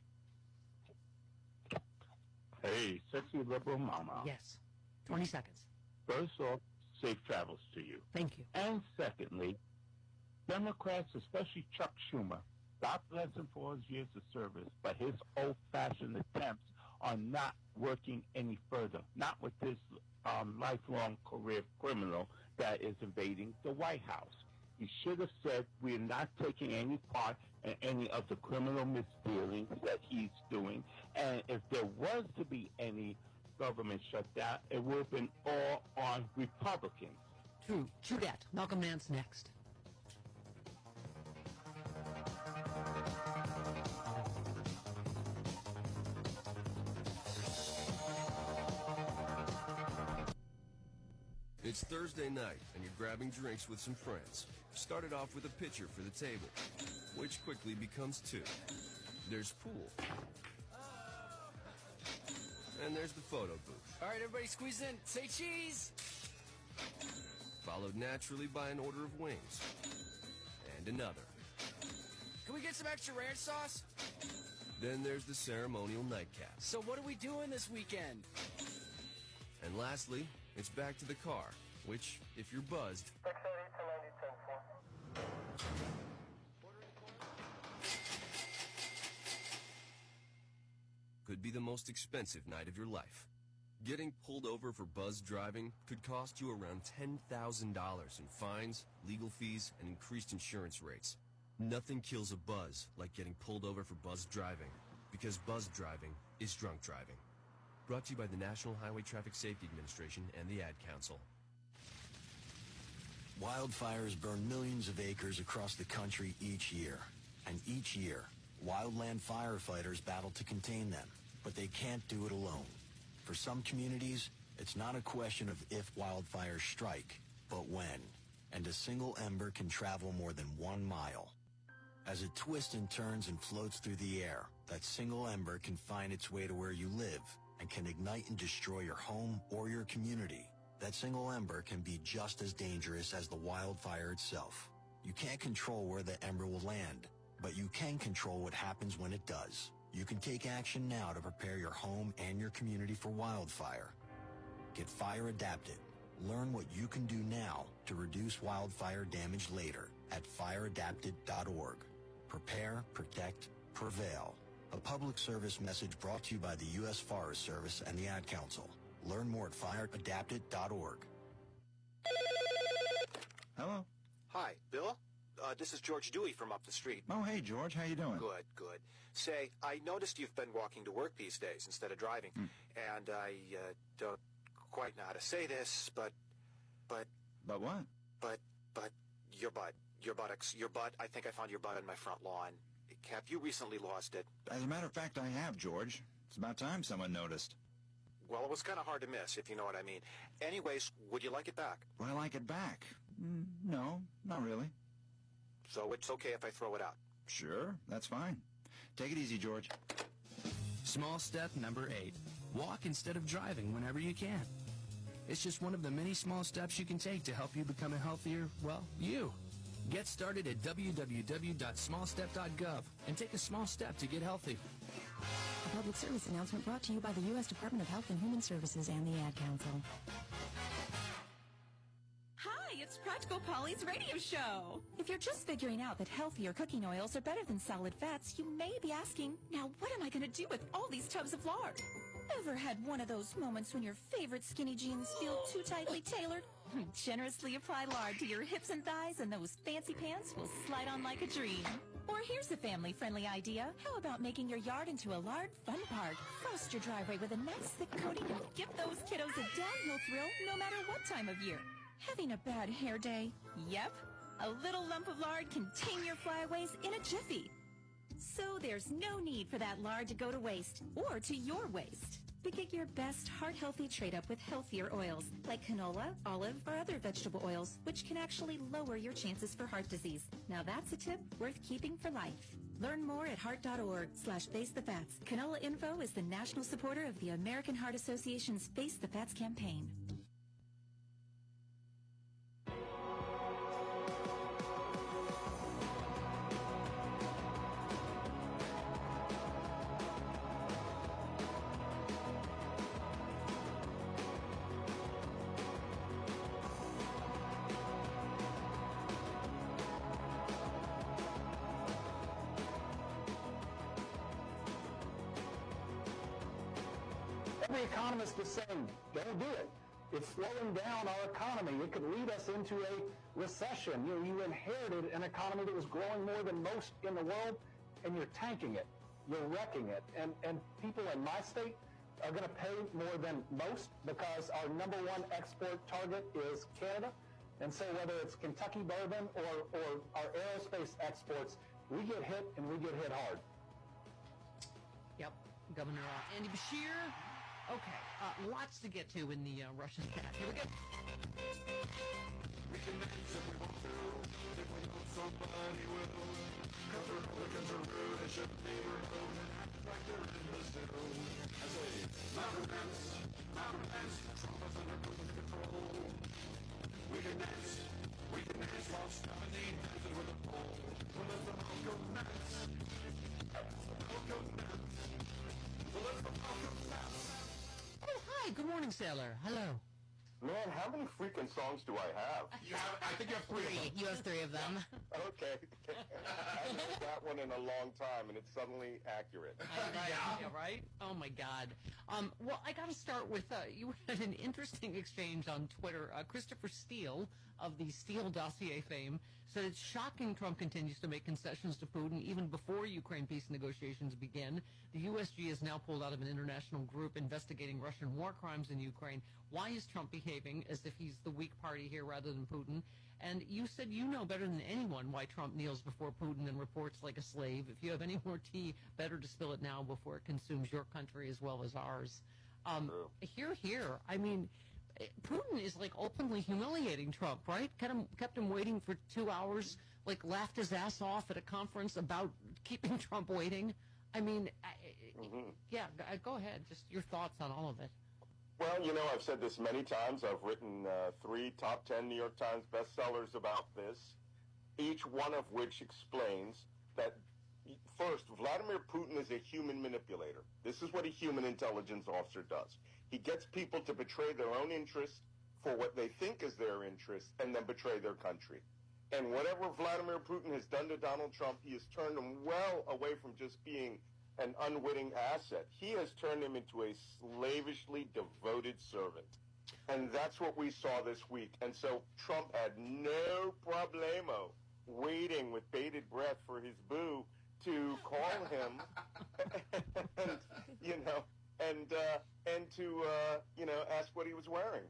Hey, sexy liberal mama. Yes. twenty seconds. First off, safe travels to you. Thank you. And secondly, Democrats, especially Chuck Schumer, God bless him for his years of service, but his old-fashioned attempts are not working any further, not with this um, lifelong career criminal that is invading the White House. He should have said, we're not taking any part in any of the criminal misdealings that he's doing. And if there was to be any government shutdown, it would have been all on Republicans. True, true that. Malcolm Nance next. It's Thursday night, and you're grabbing drinks with some friends. Started off with a pitcher for the table, which quickly becomes two. There's pool. And there's the photo booth. All right, everybody squeeze in. Say cheese! Followed naturally by an order of wings. And another. Can we get some extra ranch sauce? Then there's the ceremonial nightcap. So what are we doing this weekend? And lastly, it's back to the car, which, if you're buzzed, could be the most expensive night of your life. Getting pulled over for buzzed driving could cost you around ten thousand dollars in fines, legal fees, and increased insurance rates. Nothing kills a buzz like getting pulled over for buzzed driving, because buzzed driving is drunk driving. Brought to you by the National Highway Traffic Safety Administration and the Ad Council. Wildfires burn millions of acres across the country each year. And each year, wildland firefighters battle to contain them, but they can't do it alone. For some communities, it's not a question of if wildfires strike, but when. And a single ember can travel more than one mile. As it twists and turns and floats through the air, that single ember can find its way to where you live and can ignite and destroy your home or your community. That single ember can be just as dangerous as the wildfire itself. You can't control where the ember will land, but you can control what happens when it does. You can take action now to prepare your home and your community for wildfire. Get fire adapted. Learn what you can do now to reduce wildfire damage later at fire adapted dot org. Prepare, protect, prevail. A public service message brought to you by the U S Forest Service and the Ad Council. Learn more at fire adapted dot org. Hello. Hi, Bill. Uh, this is George Dewey from up the street. Oh, hey, George. How you doing? Good, good. Say, I noticed you've been walking to work these days instead of driving. Hmm. And I uh, don't quite know how to say this, but, but... But what? But, but, your butt. Your buttocks. Your butt. I think I found your butt on my front lawn. Have you recently lost it? As a matter of fact, I have, George. It's about time someone noticed. Well, it was kind of hard to miss, if you know what I mean. Anyways, would you like it back? Would I like it back? Mm, no, not really. So it's okay if I throw it out? Sure, that's fine. Take it easy, George. Small step number eight. Walk instead of driving whenever you can. It's just one of the many small steps you can take to help you become a healthier, well, you. Get started at w w w dot small step dot gov and take a small step to get healthy. A public service announcement brought to you by the U S Department of Health and Human Services and the Ad Council. Hi, it's Practical Polly's radio show. If you're just figuring out that healthier cooking oils are better than solid fats, you may be asking, now what am I going to do with all these tubs of lard? Ever had one of those moments when your favorite skinny jeans feel too tightly tailored? Generously apply lard to your hips and thighs and those fancy pants will slide on like a dream. Or here's a family-friendly idea. How about making your yard into a lard fun park? Frost your driveway with a nice thick coating and give those kiddos a downhill thrill no matter what time of year. Having a bad hair day? Yep. A little lump of lard can tame your flyaways in a jiffy. So there's no need for that lard to go to waste or to your waste. But get your best heart-healthy trade-up with healthier oils like canola, olive, or other vegetable oils, which can actually lower your chances for heart disease. Now that's a tip worth keeping for life. Learn more at heart dot org slash face the fats. Canola Info is the national supporter of the American Heart Association's Face the Fats campaign. Every economist is saying, don't do it. It's slowing down our economy. It could lead us into a recession. You know, you inherited an economy that was growing more than most in the world, and you're tanking it. You're wrecking it. And, and people in my state are going to pay more than most because our number one export target is Canada. And so whether it's Kentucky bourbon or, or our aerospace exports, we get hit and we get hit hard. Yep. Governor uh, Andy Beshear. Okay. Uh, lots to get to in the uh, Russian chat. Here we go. We can dance if we want to, if we know somebody will. Cover the conservative neighborhood and act like they're in the still. I say, mountain dance, mountain dance, Trump is under Putin's control. We can dance, we can dance while Stephanie dances with a pole. Well, let the Malcolm dance. That's the Malcolm dance. Well, let the Malcolm dance. Oh, hi. Good morning, Sailor. Hello. Man, how many freaking songs do I have? You have, I think you have three. Three. You have three of them. Okay. I haven't heard that one in a long time, and it's suddenly accurate. Right, yeah, right? Oh, my God. Um, well, I got to start with, uh, you had an interesting exchange on Twitter. Uh, Christopher Steele of the Steele dossier fame said it's shocking Trump continues to make concessions to Putin even before Ukraine peace negotiations begin. The U S G has now pulled out of an international group investigating Russian war crimes in Ukraine. Why is Trump behaving as if he's the weak party here rather than Putin? And you said you know better than anyone why Trump kneels before Putin and reports like a slave. If you have any more tea, better to spill it now before it consumes your country as well as ours. Um, here, here. I mean, Putin is like openly humiliating Trump, right? Kept him, kept him waiting for two hours, like laughed his ass off at a conference about keeping Trump waiting. I mean, I, mm-hmm. yeah, go ahead. Just your thoughts on all of it. Well, you know, I've said this many times. I've written uh, three top ten New York Times bestsellers about this, each one of which explains that, first, Vladimir Putin is a human manipulator. This is what a human intelligence officer does. He gets people to betray their own interests for what they think is their interest and then betray their country. And whatever Vladimir Putin has done to Donald Trump, he has turned him well away from just being an unwitting asset. He has turned him into a slavishly devoted servant. And that's what we saw this week. And so Trump had no problemo waiting with bated breath for his boo to call him, and, you know, and uh, and to, uh, you know, ask what he was wearing.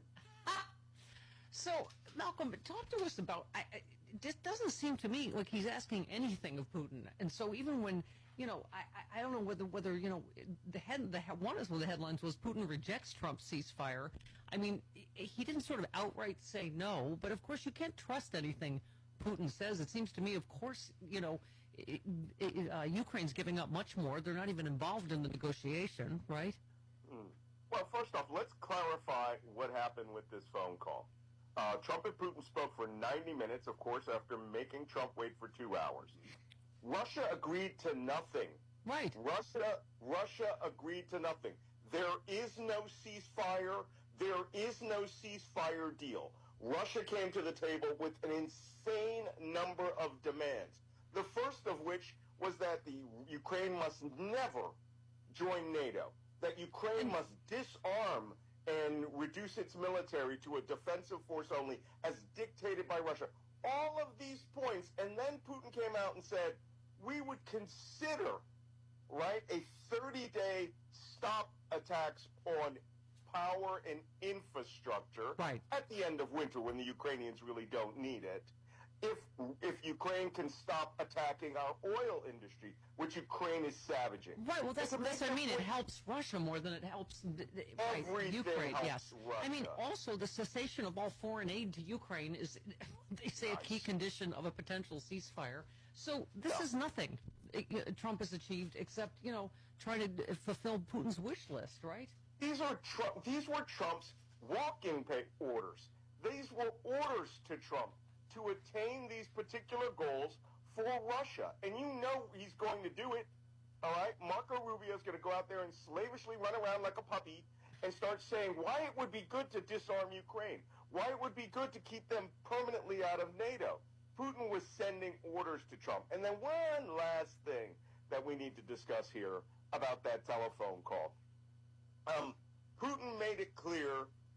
So, Malcolm, talk to us about, I, I, this doesn't seem to me like he's asking anything of Putin. And so even when, you know, I, I don't know whether, whether you know, the head, the one of the headlines was Putin rejects Trump's ceasefire. I mean, he didn't sort of outright say no, but of course you can't trust anything Putin says. It seems to me, of course, you know, it, it, uh, Ukraine's giving up much more. They're not even involved in the negotiation, right? Mm. Well, first off, let's clarify what happened with this phone call. Uh, Trump and Putin spoke for ninety minutes, of course, after making Trump wait for two hours. Russia agreed to nothing. Right. Russia, Russia agreed to nothing. There is no ceasefire. There is no ceasefire deal. Russia came to the table with an insane number of demands. The first of which was that the Ukraine must never join NATO, that Ukraine must disarm and reduce its military to a defensive force only, as dictated by Russia. All of these points, and then Putin came out and said, we would consider, right, a thirty-day stop attacks on power and infrastructure right. at the end of winter when the Ukrainians really don't need it. If if Ukraine can stop attacking our oil industry, which Ukraine is savaging. Right, well, that's, that's what I mean. It helps Russia more than it helps the, the, right, Ukraine, helps yes. Russia. I mean, also, the cessation of all foreign aid to Ukraine is, they say, nice. a key condition of a potential ceasefire. So this yeah. is nothing it, uh, Trump has achieved except, you know, try to uh, fulfill Putin's wish list, right? These are Trump, These were Trump's walking pay orders. These were orders to Trump to attain these particular goals for Russia. And you know he's going to do it, all right? Marco Rubio is going to go out there and slavishly run around like a puppy and start saying why it would be good to disarm Ukraine, why it would be good to keep them permanently out of NATO. Putin was sending orders to Trump. And then one last thing that we need to discuss here about that telephone call. Um, Putin made it clear that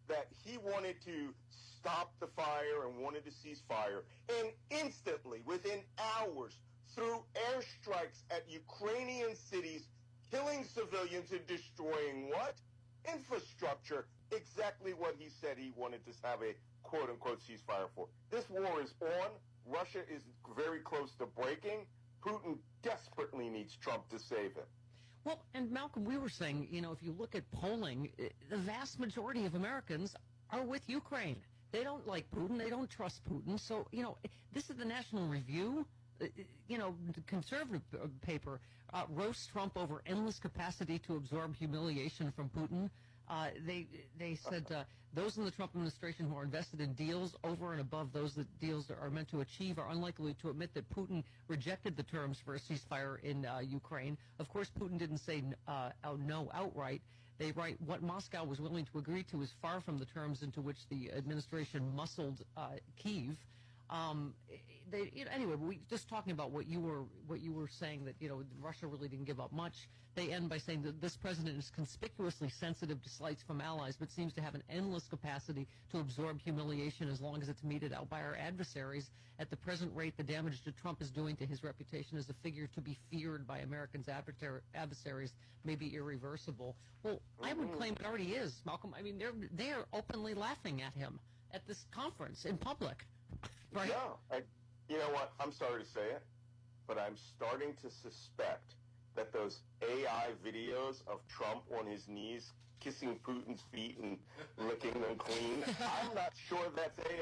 he wanted to stop the fire and wanted to cease fire, and instantly, within hours, through airstrikes at Ukrainian cities, killing civilians and destroying what? Infrastructure. Exactly what he said he wanted to have a quote-unquote ceasefire for. This war is on. Russia is very close to breaking. Putin desperately needs Trump to save him. Well, and Malcolm, we were saying, you know, if you look at polling, the vast majority of Americans are with Ukraine. They don't like Putin. They don't trust Putin. So, you know, this is the National Review, you know, the conservative paper, uh, roasts Trump over endless capacity to absorb humiliation from Putin. Uh, they they said uh, those in the Trump administration who are invested in deals over and above those that deals are meant to achieve are unlikely to admit that Putin rejected the terms for a ceasefire in uh, Ukraine. Of course, Putin didn't say uh, no outright. They write, what Moscow was willing to agree to is far from the terms into which the administration muscled uh, Kyiv. Um, they, you know, anyway, we just talking about what you were what you were saying, that, you know, Russia really didn't give up much. They end by saying that this president is conspicuously sensitive to slights from allies, but seems to have an endless capacity to absorb humiliation as long as it's meted out by our adversaries. At the present rate, the damage that Trump is doing to his reputation as a figure to be feared by Americans' adversaries may be irreversible. Well, I would claim it already is, Malcolm. I mean, they're they're openly laughing at him at this conference in public. Right. Yeah. I, you know what? I'm sorry to say it, but I'm starting to suspect that those A I videos of Trump on his knees kissing Putin's feet and licking them clean, I'm not sure that's A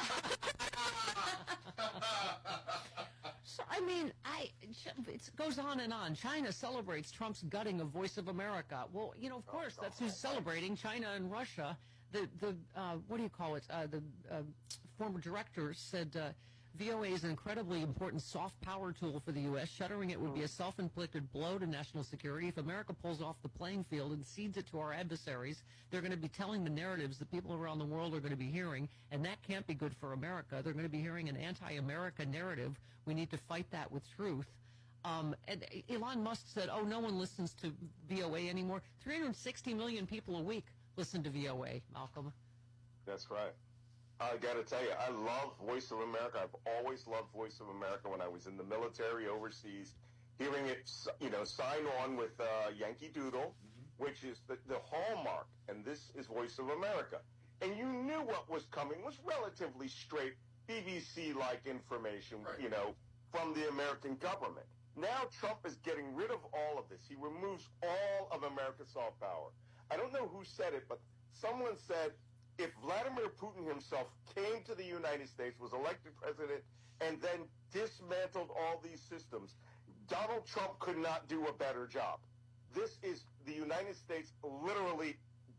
I. So, I mean, I it goes on and on. China celebrates Trump's gutting of Voice of America. Well, you know, of course, that's who's celebrating, China and Russia. The, the uh, what do you call it? Uh, the uh, former director said uh, V O A is an incredibly important soft power tool for the U S. Shuttering it would be a self-inflicted blow to national security. If America pulls off the playing field and cedes it to our adversaries, they're going to be telling the narratives that people around the world are going to be hearing, and that can't be good for America. They're going to be hearing an anti-America narrative. We need to fight that with truth. Um, and Elon Musk said, oh, no one listens to V O A anymore. three hundred sixty million people a week listen to V O A, Malcolm. That's right. I got to tell you, I love Voice of America. I've always loved Voice of America when I was in the military overseas. Hearing it, you know, sign on with uh, Yankee Doodle, mm-hmm. which is the, the hallmark, and this is Voice of America. And you knew what was coming was relatively straight B B C-like information, right. you know, from the American government. Now Trump is getting rid of all of this. He removes all of America's soft power. I don't know who said it, but someone said, if Vladimir Putin himself came to the United States, was elected president, and then dismantled all these systems, Donald Trump could not do a better job. This is the United States literally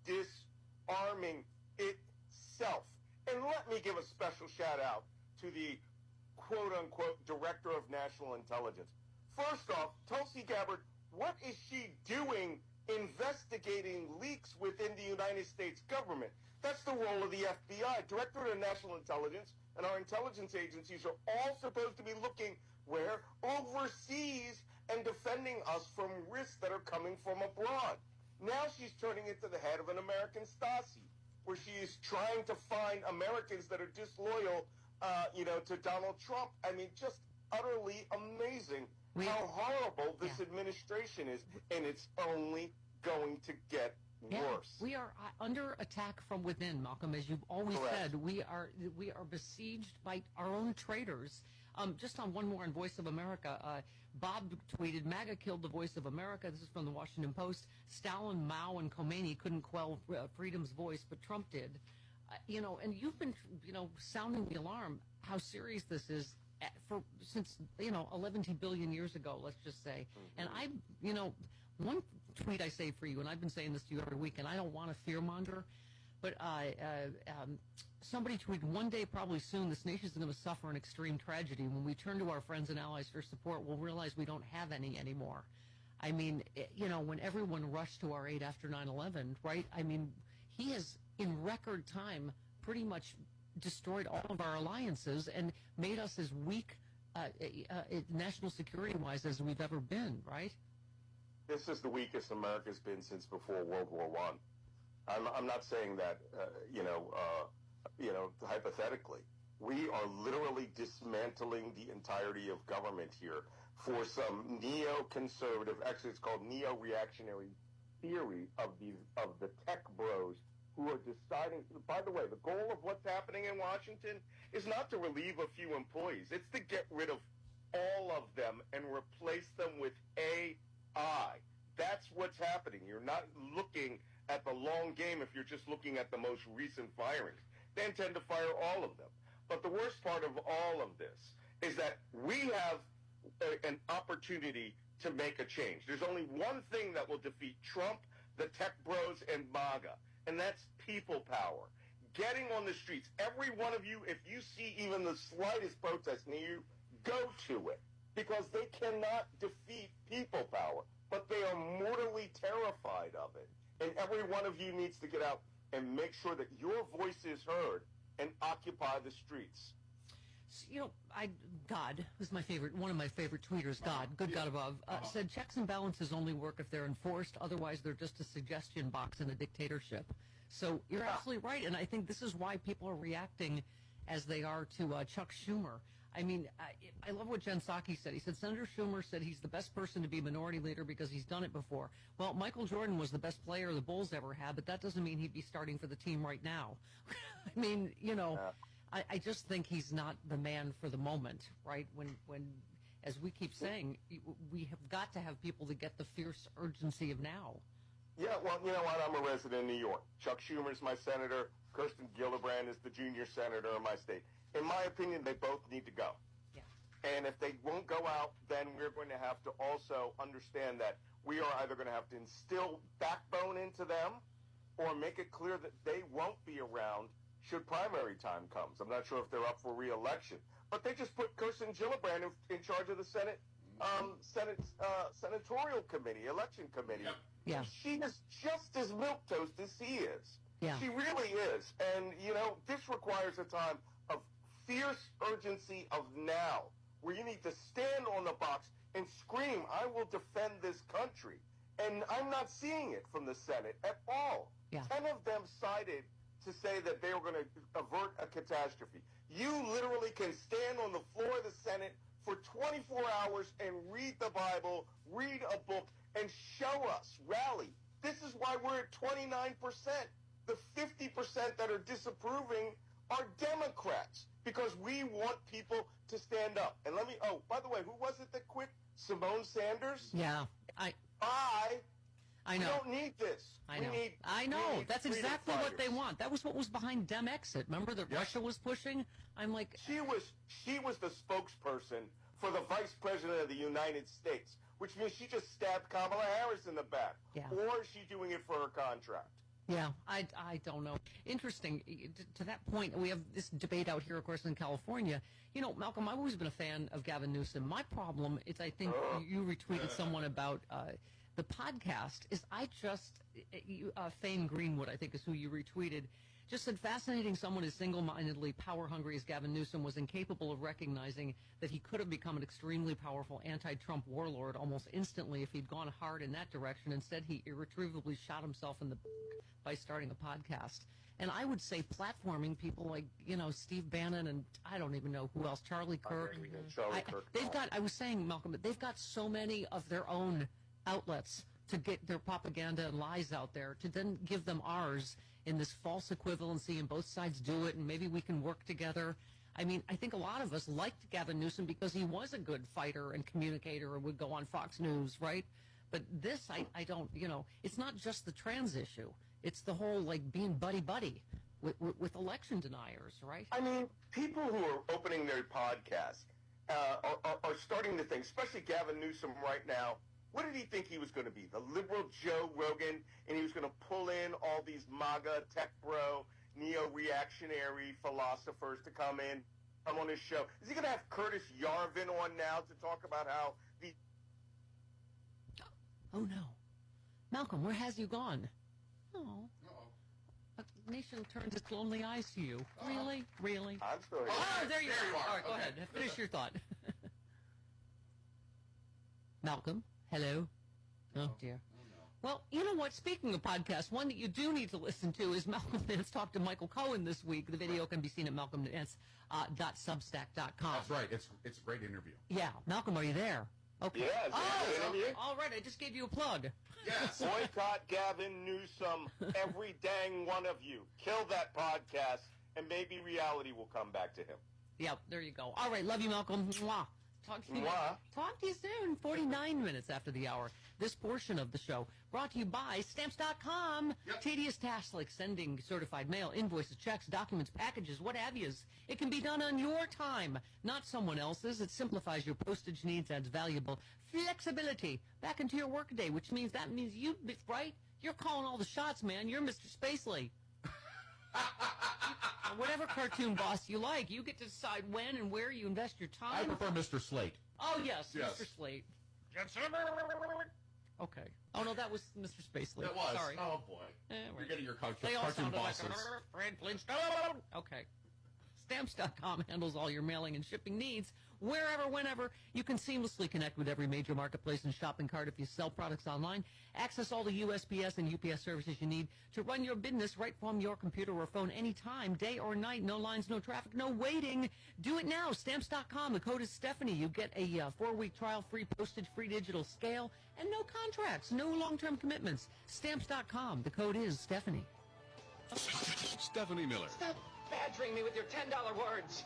disarming itself. And let me give a special shout out to the quote-unquote Director of National Intelligence. First off, Tulsi Gabbard, what is she doing investigating leaks within the United States government? That's the role of the F B I. Director of National Intelligence and our intelligence agencies are all supposed to be looking where? Overseas, and defending us from risks that are coming from abroad. Now she's turning it to the head of an American Stasi, where she is trying to find Americans that are disloyal, uh, you know, to Donald Trump. I mean, just utterly amazing we, how horrible this yeah. administration is, and it's only going to get yeah, worse. We are uh, under attack from within, Malcolm, as you've always Correct. said. We are we are besieged by our own traitors. Um, just on one more on Voice of America, uh, Bob tweeted, MAGA killed the Voice of America. This is from the Washington Post. Stalin, Mao, and Khomeini couldn't quell uh, freedom's voice, but Trump did. Uh, you know, and you've been, you know, sounding the alarm how serious this is at, for since, you know, eleven billion years ago, let's just say. Mm-hmm. And I, you know, one tweet I say for you, and I've been saying this to you every week, and I don't want to fearmonger, but uh, uh, um, somebody tweeted, one day, probably soon, this nation is going to suffer an extreme tragedy. When we turn to our friends and allies for support, we'll realize we don't have any anymore. I mean, you know, when everyone rushed to our aid after nine eleven, right? I mean, he has, in record time, pretty much destroyed all of our alliances and made us as weak, uh, uh, national security-wise, as we've ever been, right? This is the weakest America's been since before World War One. I'm, I'm not saying that, uh, you know, uh, you know, hypothetically. We are literally dismantling the entirety of government here for some neo-conservative, actually it's called neo-reactionary theory of the of the tech bros who are deciding. By the way, the goal of what's happening in Washington is not to relieve a few employees. It's to get rid of all of them and replace them with A I. That's what's happening. You're not looking at the long game if you're just looking at the most recent firings. They intend to fire all of them. But the worst part of all of this is that we have a, an opportunity to make a change. There's only one thing that will defeat Trump, the tech bros, and MAGA, and that's people power. Getting on the streets. Every one of you, if you see even the slightest protest near you, go to it. Because they cannot defeat people power. But they are mortally terrified of it. And every one of you needs to get out and make sure that your voice is heard and occupy the streets. You know, I God was my favorite. One of my favorite tweeters, God, good God above, uh, said checks and balances only work if they're enforced. Otherwise, they're just a suggestion box in a dictatorship. So you're absolutely right, and I think this is why people are reacting as they are to uh, Chuck Schumer. I mean, I, I love what Jen Psaki said. He said, Senator Schumer said he's the best person to be minority leader because he's done it before. Well, Michael Jordan was the best player the Bulls ever had, but that doesn't mean he'd be starting for the team right now. I mean, you know, I, I just think he's not the man for the moment, right? When, when, as we keep saying, we have got to have people that get the fierce urgency of now. Yeah, well, you know what? I'm a resident of New York. Chuck Schumer's my senator. Kirsten Gillibrand is the junior senator of my state. In my opinion, they both need to go. Yeah. And if they won't go out, then we're going to have to also understand that we are either going to have to instill backbone into them or make it clear that they won't be around should primary time comes. I'm not sure if they're up for re-election. But they just put Kirsten Gillibrand in, in charge of the Senate um, Senate uh, Senatorial Committee, Election Committee. Yeah. She is just as milquetoast as he is. Yeah. She really is. And, you know, this requires a time of fierce urgency of now, where you need to stand on the box and scream, I will defend this country. And I'm not seeing it from the Senate at all. Yeah. Ten of them sided to say that they were going to avert a catastrophe. You literally can stand on the floor of the Senate for twenty-four hours and read the Bible, read a book, and show us, rally. This is why we're at twenty-nine percent. The fifty percent that are disapproving are Democrats because we want people to stand up. And let me, oh, by the way, who was it that quit? Simone Sanders? Yeah. I I, I know. We don't need this. I we know. Need, I know. we need That's freedom exactly what fighters. they want. That was what was behind Demexit. Remember that Yep. Russia was pushing? I'm like... She was, she was the spokesperson for the Vice President of the United States, which means she just stabbed Kamala Harris in the back. Yeah. Or is she doing it for her contract? Yeah, I, I don't know. Interesting. To, to that point, we have this debate out here, of course, in California. You know, Malcolm, I've always been a fan of Gavin Newsom. My problem is I think you retweeted someone about uh, the podcast is I just, you, uh, Fane Greenwood, I think is who you retweeted, just said fascinating someone as single-mindedly power-hungry as Gavin Newsom was incapable of recognizing that he could have become an extremely powerful anti-Trump warlord almost instantly if he'd gone hard in that direction. Instead, he irretrievably shot himself in the back by starting a podcast. And I would say platforming people like, you know, Steve Bannon and I don't even know who else, Charlie Kirk. Charlie I, Kirk. they've got, I was saying, Malcolm, but they've got so many of their own outlets to get their propaganda and lies out there, to then give them ours in this false equivalency, and both sides do it, and maybe we can work together. I mean, I think a lot of us liked Gavin Newsom because he was a good fighter and communicator and would go on Fox News, right? But this, I, I don't, you know, it's not just the trans issue. It's the whole, like, being buddy-buddy with, with, with election deniers, right? I mean, people who are opening their podcasts uh, are, are, are starting to think, especially Gavin Newsom right now, what did he think he was going to be? The liberal Joe Rogan, and he was going to pull in all these MAGA, tech bro, neo-reactionary philosophers to come in, come on his show. Is he going to have Curtis Yarvin on now to talk about how the... Oh, no. Malcolm, where has you gone? Oh. A nation turns its lonely eyes to you. Really? Really? I'm still here. Oh, there you There are. you are. All right, go Okay. ahead. Finish your thought. Malcolm, hello? Oh, dear. Well, you know what? Speaking of podcasts, one that you do need to listen to is Malcolm Nance Talk to Michael Cohen this week. The video can be seen at malcolm nance dot substack dot com. That's right. It's it's a great interview. Yeah. Malcolm, are you there? Okay. Yeah, is that oh, an interview? all right. I just gave you a plug. Yes. Boycott Gavin Newsom, every dang one of you. Kill that podcast, and maybe reality will come back to him. Yep, there you go. All right, love you, Malcolm. Mwah. Talk to you. Mwah. Talk to you soon. forty-nine minutes after the hour. This portion of the show brought to you by Stamps dot com. Yep. Tedious tasks like sending certified mail, invoices, checks, documents, packages, what have yous. It can be done on your time, not someone else's. It simplifies your postage needs, adds valuable flexibility back into your workday, which means that means you, right? You're calling all the shots, man. You're Mister Spacely. Whatever cartoon boss you like, you get to decide when and where you invest your time. I prefer Mister Slate. Oh, yes, Yes. Mister Slate. Okay. Oh, no, that was Mister Spacely. That was. Sorry. Oh, boy. Eh, You're getting your cartoon, They all cartoon sounded bosses. like Fred Flintstone. Okay. Stamps dot com handles all your mailing and shipping needs. Wherever, whenever, you can seamlessly connect with every major marketplace and shopping cart if you sell products online. Access all the U S P S and U P S services you need to run your business right from your computer or phone anytime, day or night. No lines, no traffic, no waiting. Do it now. Stamps dot com. The code is Stephanie. You get a uh, four-week trial, free postage, free digital scale, and no contracts, no long-term commitments. Stamps dot com. The code is Stephanie. Stephanie Miller. Stop badgering me with your ten dollar words.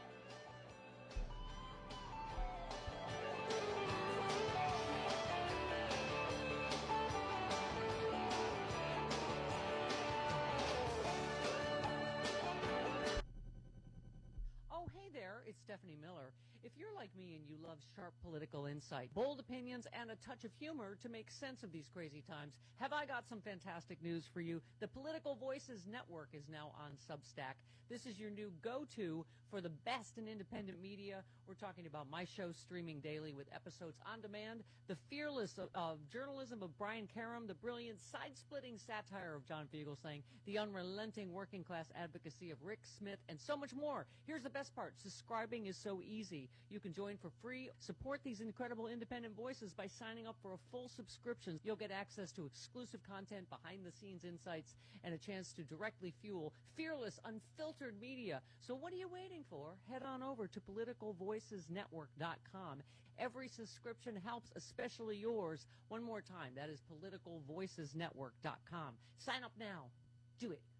Oh, hey there, it's Stephanie Miller. If you're like me and you love sharp political insight, bold opinions, and a touch of humor to make sense of these crazy times, have I got some fantastic news for you. The Political Voices Network is now on Substack. This is your new go-to for the best in independent media. We're talking about my show streaming daily with episodes on demand, the fearless of, of journalism of Brian Karam, the brilliant side-splitting satire of John Fugelsang, the unrelenting working-class advocacy of Rick Smith, and so much more. Here's the best part. Subscribing is so easy. You can join for free. Support these incredible independent voices by signing up for a full subscription. You'll get access to exclusive content, behind-the-scenes insights, and a chance to directly fuel fearless, unfiltered media. So what are you waiting for? Head on over to political voices network dot com. Every subscription helps, especially yours. One more time, that is political voices network dot com. Sign up now. Do it.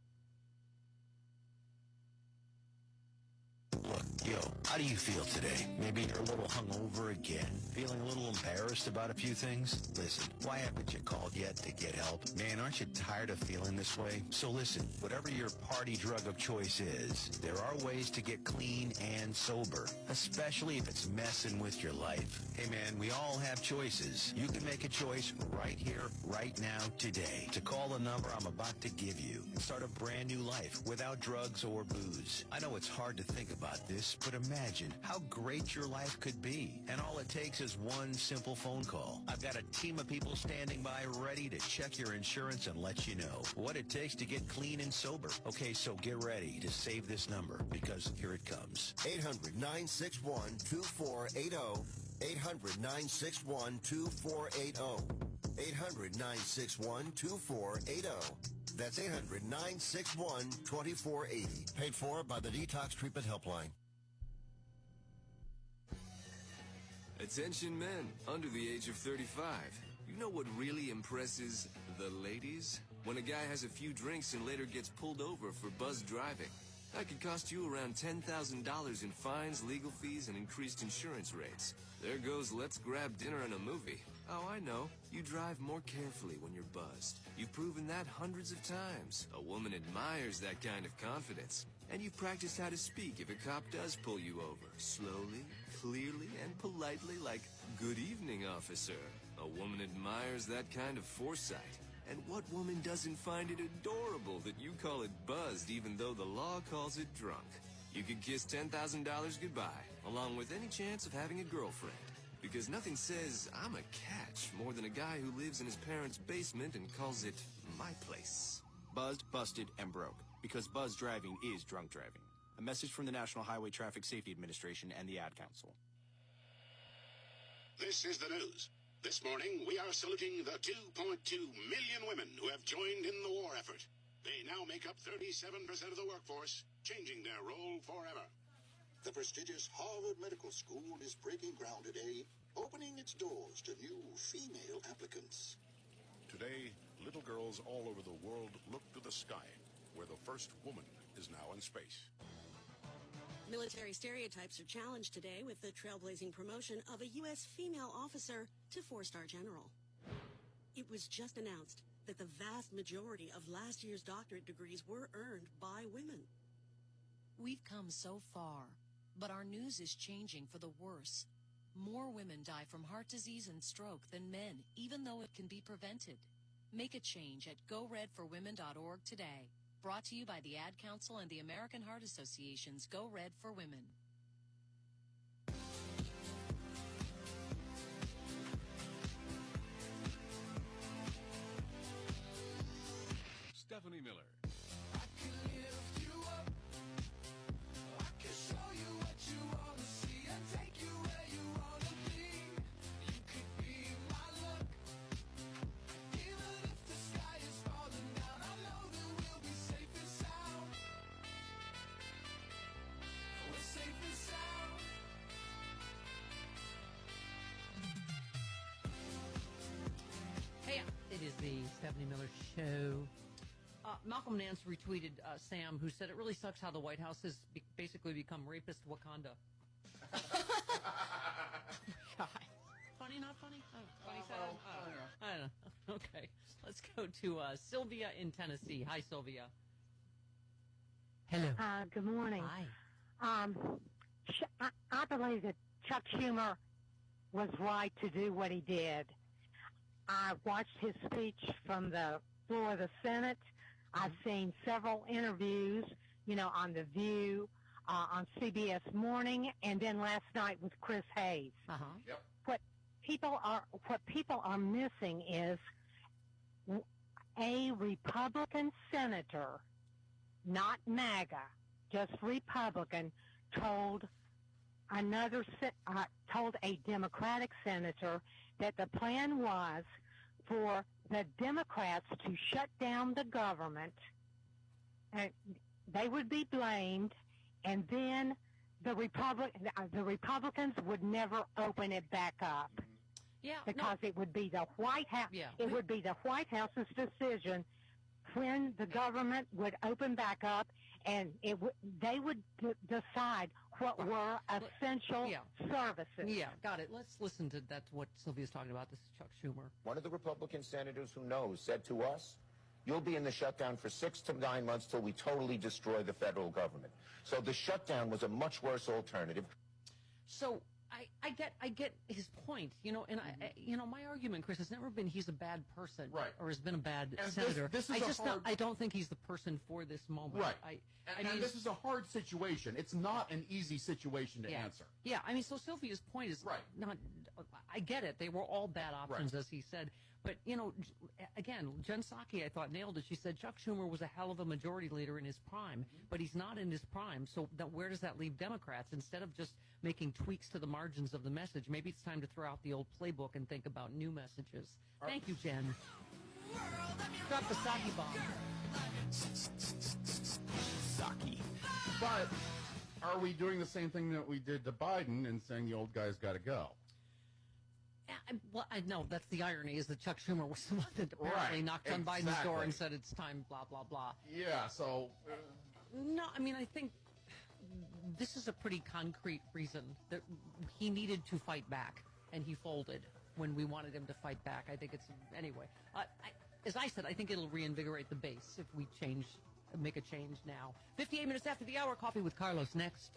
Look, yo, how do you feel today? Maybe you're a little hungover again, feeling a little embarrassed about a few things? Listen, why haven't you called yet to get help? Man, aren't you tired of feeling this way? So listen, whatever your party drug of choice is, there are ways to get clean and sober, especially if it's messing with your life. Hey man, we all have choices. You can make a choice right here, right now, today, to call the number I'm about to give you and start a brand new life without drugs or booze. I know it's hard to think about this, but imagine how great your life could be. And all it takes is one simple phone call. I've got a team of people standing by ready to check your insurance and let you know what it takes to get clean and sober. Okay, so get ready to save this number, because here it comes. eight hundred, nine six one, two four eight zero. eight hundred, nine six one, two four eight zero. eight hundred, nine six one, two four eight zero. That's eight hundred, nine six one, two four eight zero. Paid for by the Detox Treatment Helpline. Attention men under the age of thirty-five. You know what really impresses the ladies? When a guy has a few drinks and later gets pulled over for buzz driving. That could cost you around ten thousand dollars in fines, legal fees, and increased insurance rates. There goes let's grab dinner and a movie. Oh, I know. You drive more carefully when you're buzzed. You've proven that hundreds of times. A woman admires that kind of confidence. And you've practiced how to speak if a cop does pull you over. Slowly, clearly, and politely, like, "Good evening, officer." A woman admires that kind of foresight. And what woman doesn't find it adorable that you call it buzzed even though the law calls it drunk? You could kiss ten thousand dollars goodbye, along with any chance of having a girlfriend. Because nothing says I'm a catch more than a guy who lives in his parents' basement and calls it my place. Buzzed, busted, and broke. Because buzz driving is drunk driving. A message from the National Highway Traffic Safety Administration and the Ad Council. This is the news This morning, we are saluting the two point two million women who have joined in the war effort. They now make up thirty-seven percent of the workforce, changing their role forever. The prestigious Harvard Medical School is breaking ground today, opening its doors to new female applicants. Today, little girls all over the world look to the sky, where the first woman is now in space. Military stereotypes are challenged today with the trailblazing promotion of a U S female officer to four-star general. It was just announced that the vast majority of last year's doctorate degrees were earned by women. We've come so far, but our news is changing for the worse. More women die from heart disease and stroke than men, even though it can be prevented. Make a change at go red for women dot org today. Brought to you by the Ad Council and the American Heart Association's Go Red for Women. Stephanie Miller. Hey, it is the Stephanie Miller Show. Uh, Malcolm Nance retweeted uh, Sam, who said it really sucks how the White House has be- basically become rapist Wakanda. Funny, not funny? Oh, funny, Uh, sad? well, Oh, I don't know. I don't know. Okay, let's go to uh, Sylvia in Tennessee. Hi, Sylvia. Hello. Uh, good morning. Hi. Um, Ch- I, I believe that Chuck Schumer was right to do what he did. I watched his speech from the floor of the Senate. I've seen several interviews, you know, on The View, uh, on C B S Morning, and then last night with Chris Hayes. Uh-huh. Yep. What people are what people are missing is w- a Republican senator, not MAGA, just Republican, told another se- uh, told a Democratic senator that the plan was for the Democrats to shut down the government, and they would be blamed, and then the Republic uh, the Republicans would never open it back up. Yeah, because no. it would be the White House. Yeah. It would be the White House's decision when the government would open back up, and it w- they would d- decide what were essential yeah. services. Yeah, got it. Let's listen to that's what Sylvia's talking about. This is Chuck Schumer. One of the Republican senators who knows said to us, you'll be in the shutdown for six to nine months till we totally destroy the federal government. So the shutdown was a much worse alternative. So I, I get I get his point, you know, and I, I you know my argument, Chris, has never been he's a bad person, Right. or has been a bad And this- senator. this is I a just hard- don't, I don't think he's the person for this moment. Right. I, And, I and mean, this is a hard situation. It's not an easy situation to yeah. answer. Yeah, I mean, so Sylvia's point is Right. not. I get it; they were all bad options, Right. as he said. But you know, j- again, Jen Psaki, I thought nailed it. She said Chuck Schumer was a hell of a majority leader in his prime, but he's not in his prime. So that, where does that leave Democrats? Instead of just making tweaks to the margins of the message, maybe it's time to throw out the old playbook and think about new messages. Thank you, Jen. Drop the Psaki bomb. Sucky. But are we doing the same thing that we did to Biden and saying the old guy's got to go? Yeah, I, well, I know that's the irony is that Chuck Schumer was the one that apparently Right, knocked on Biden's door exactly. and said it's time, blah blah blah. Yeah, so uh, No, I mean I think this is a pretty concrete reason that he needed to fight back, and he folded when we wanted him to fight back. I think it's anyway. Uh, I, as I said, I think it'll reinvigorate the base if we change, make a change now. fifty-eight minutes after the hour, Coffee with Carlos next.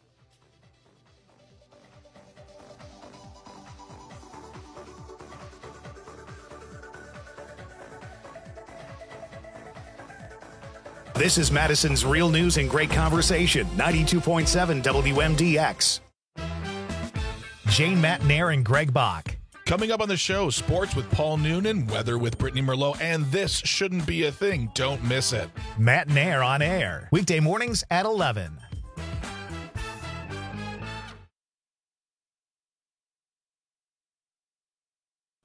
This is Madison's Real News and Great Conversation, ninety-two point seven W M D X. Jane Matt Nair and Greg Bach. Coming up on the show, sports with Paul Noonan, weather with Brittany Merlot, and This Shouldn't Be a Thing. Don't miss it. Matt Nair on air. Weekday mornings at eleven.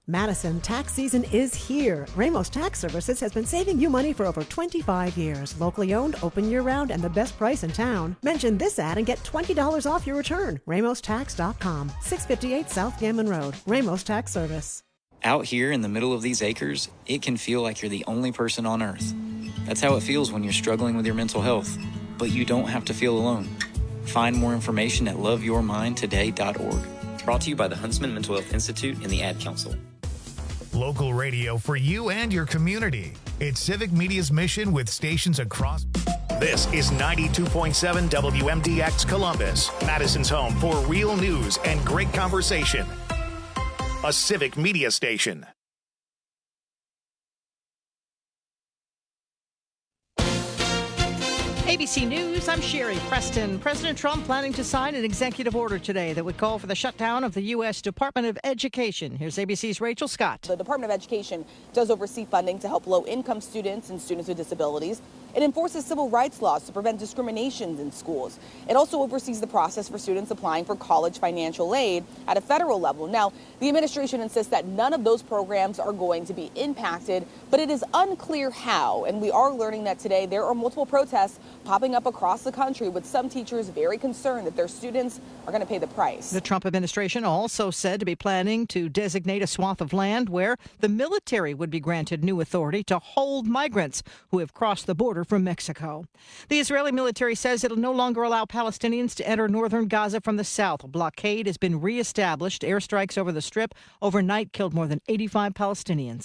Madison, tax season is here. Ramos Tax Services has been saving you money for over twenty-five years. Locally owned, open year-round, and the best price in town. Mention this ad and get twenty dollars off your return. Ramos Tax dot com, six fifty-eight South Gammon Road. Ramos Tax Service. Out here in the middle of these acres, it can feel like you're the only person on Earth. That's how it feels when you're struggling with your mental health. But you don't have to feel alone. Find more information at love your mind today dot org. Brought to you by the Huntsman Mental Health Institute and the Ad Council. Local radio for you and your community. It's Civic Media's mission with stations across. This is ninety-two point seven W M D X Columbus, Madison's home for real news and great conversation. A Civic Media station. A B C News, I'm Sherry Preston. President Trump planning to sign an executive order today that would call for the shutdown of the U S Department of Education. Here's A B C's Rachel Scott. The Department of Education does oversee funding to help low-income students and students with disabilities. It enforces civil rights laws to prevent discrimination in schools. It also oversees the process for students applying for college financial aid at a federal level. Now, the administration insists that none of those programs are going to be impacted, but it is unclear how. And we are learning that today there are multiple protests popping up across the country, with some teachers very concerned that their students are going to pay the price. The Trump administration also said to be planning to designate a swath of land where the military would be granted new authority to hold migrants who have crossed the border from Mexico. The Israeli military says it'll no longer allow Palestinians to enter northern Gaza from the south. A blockade has been reestablished. Airstrikes over the Strip overnight killed more than eighty-five Palestinians.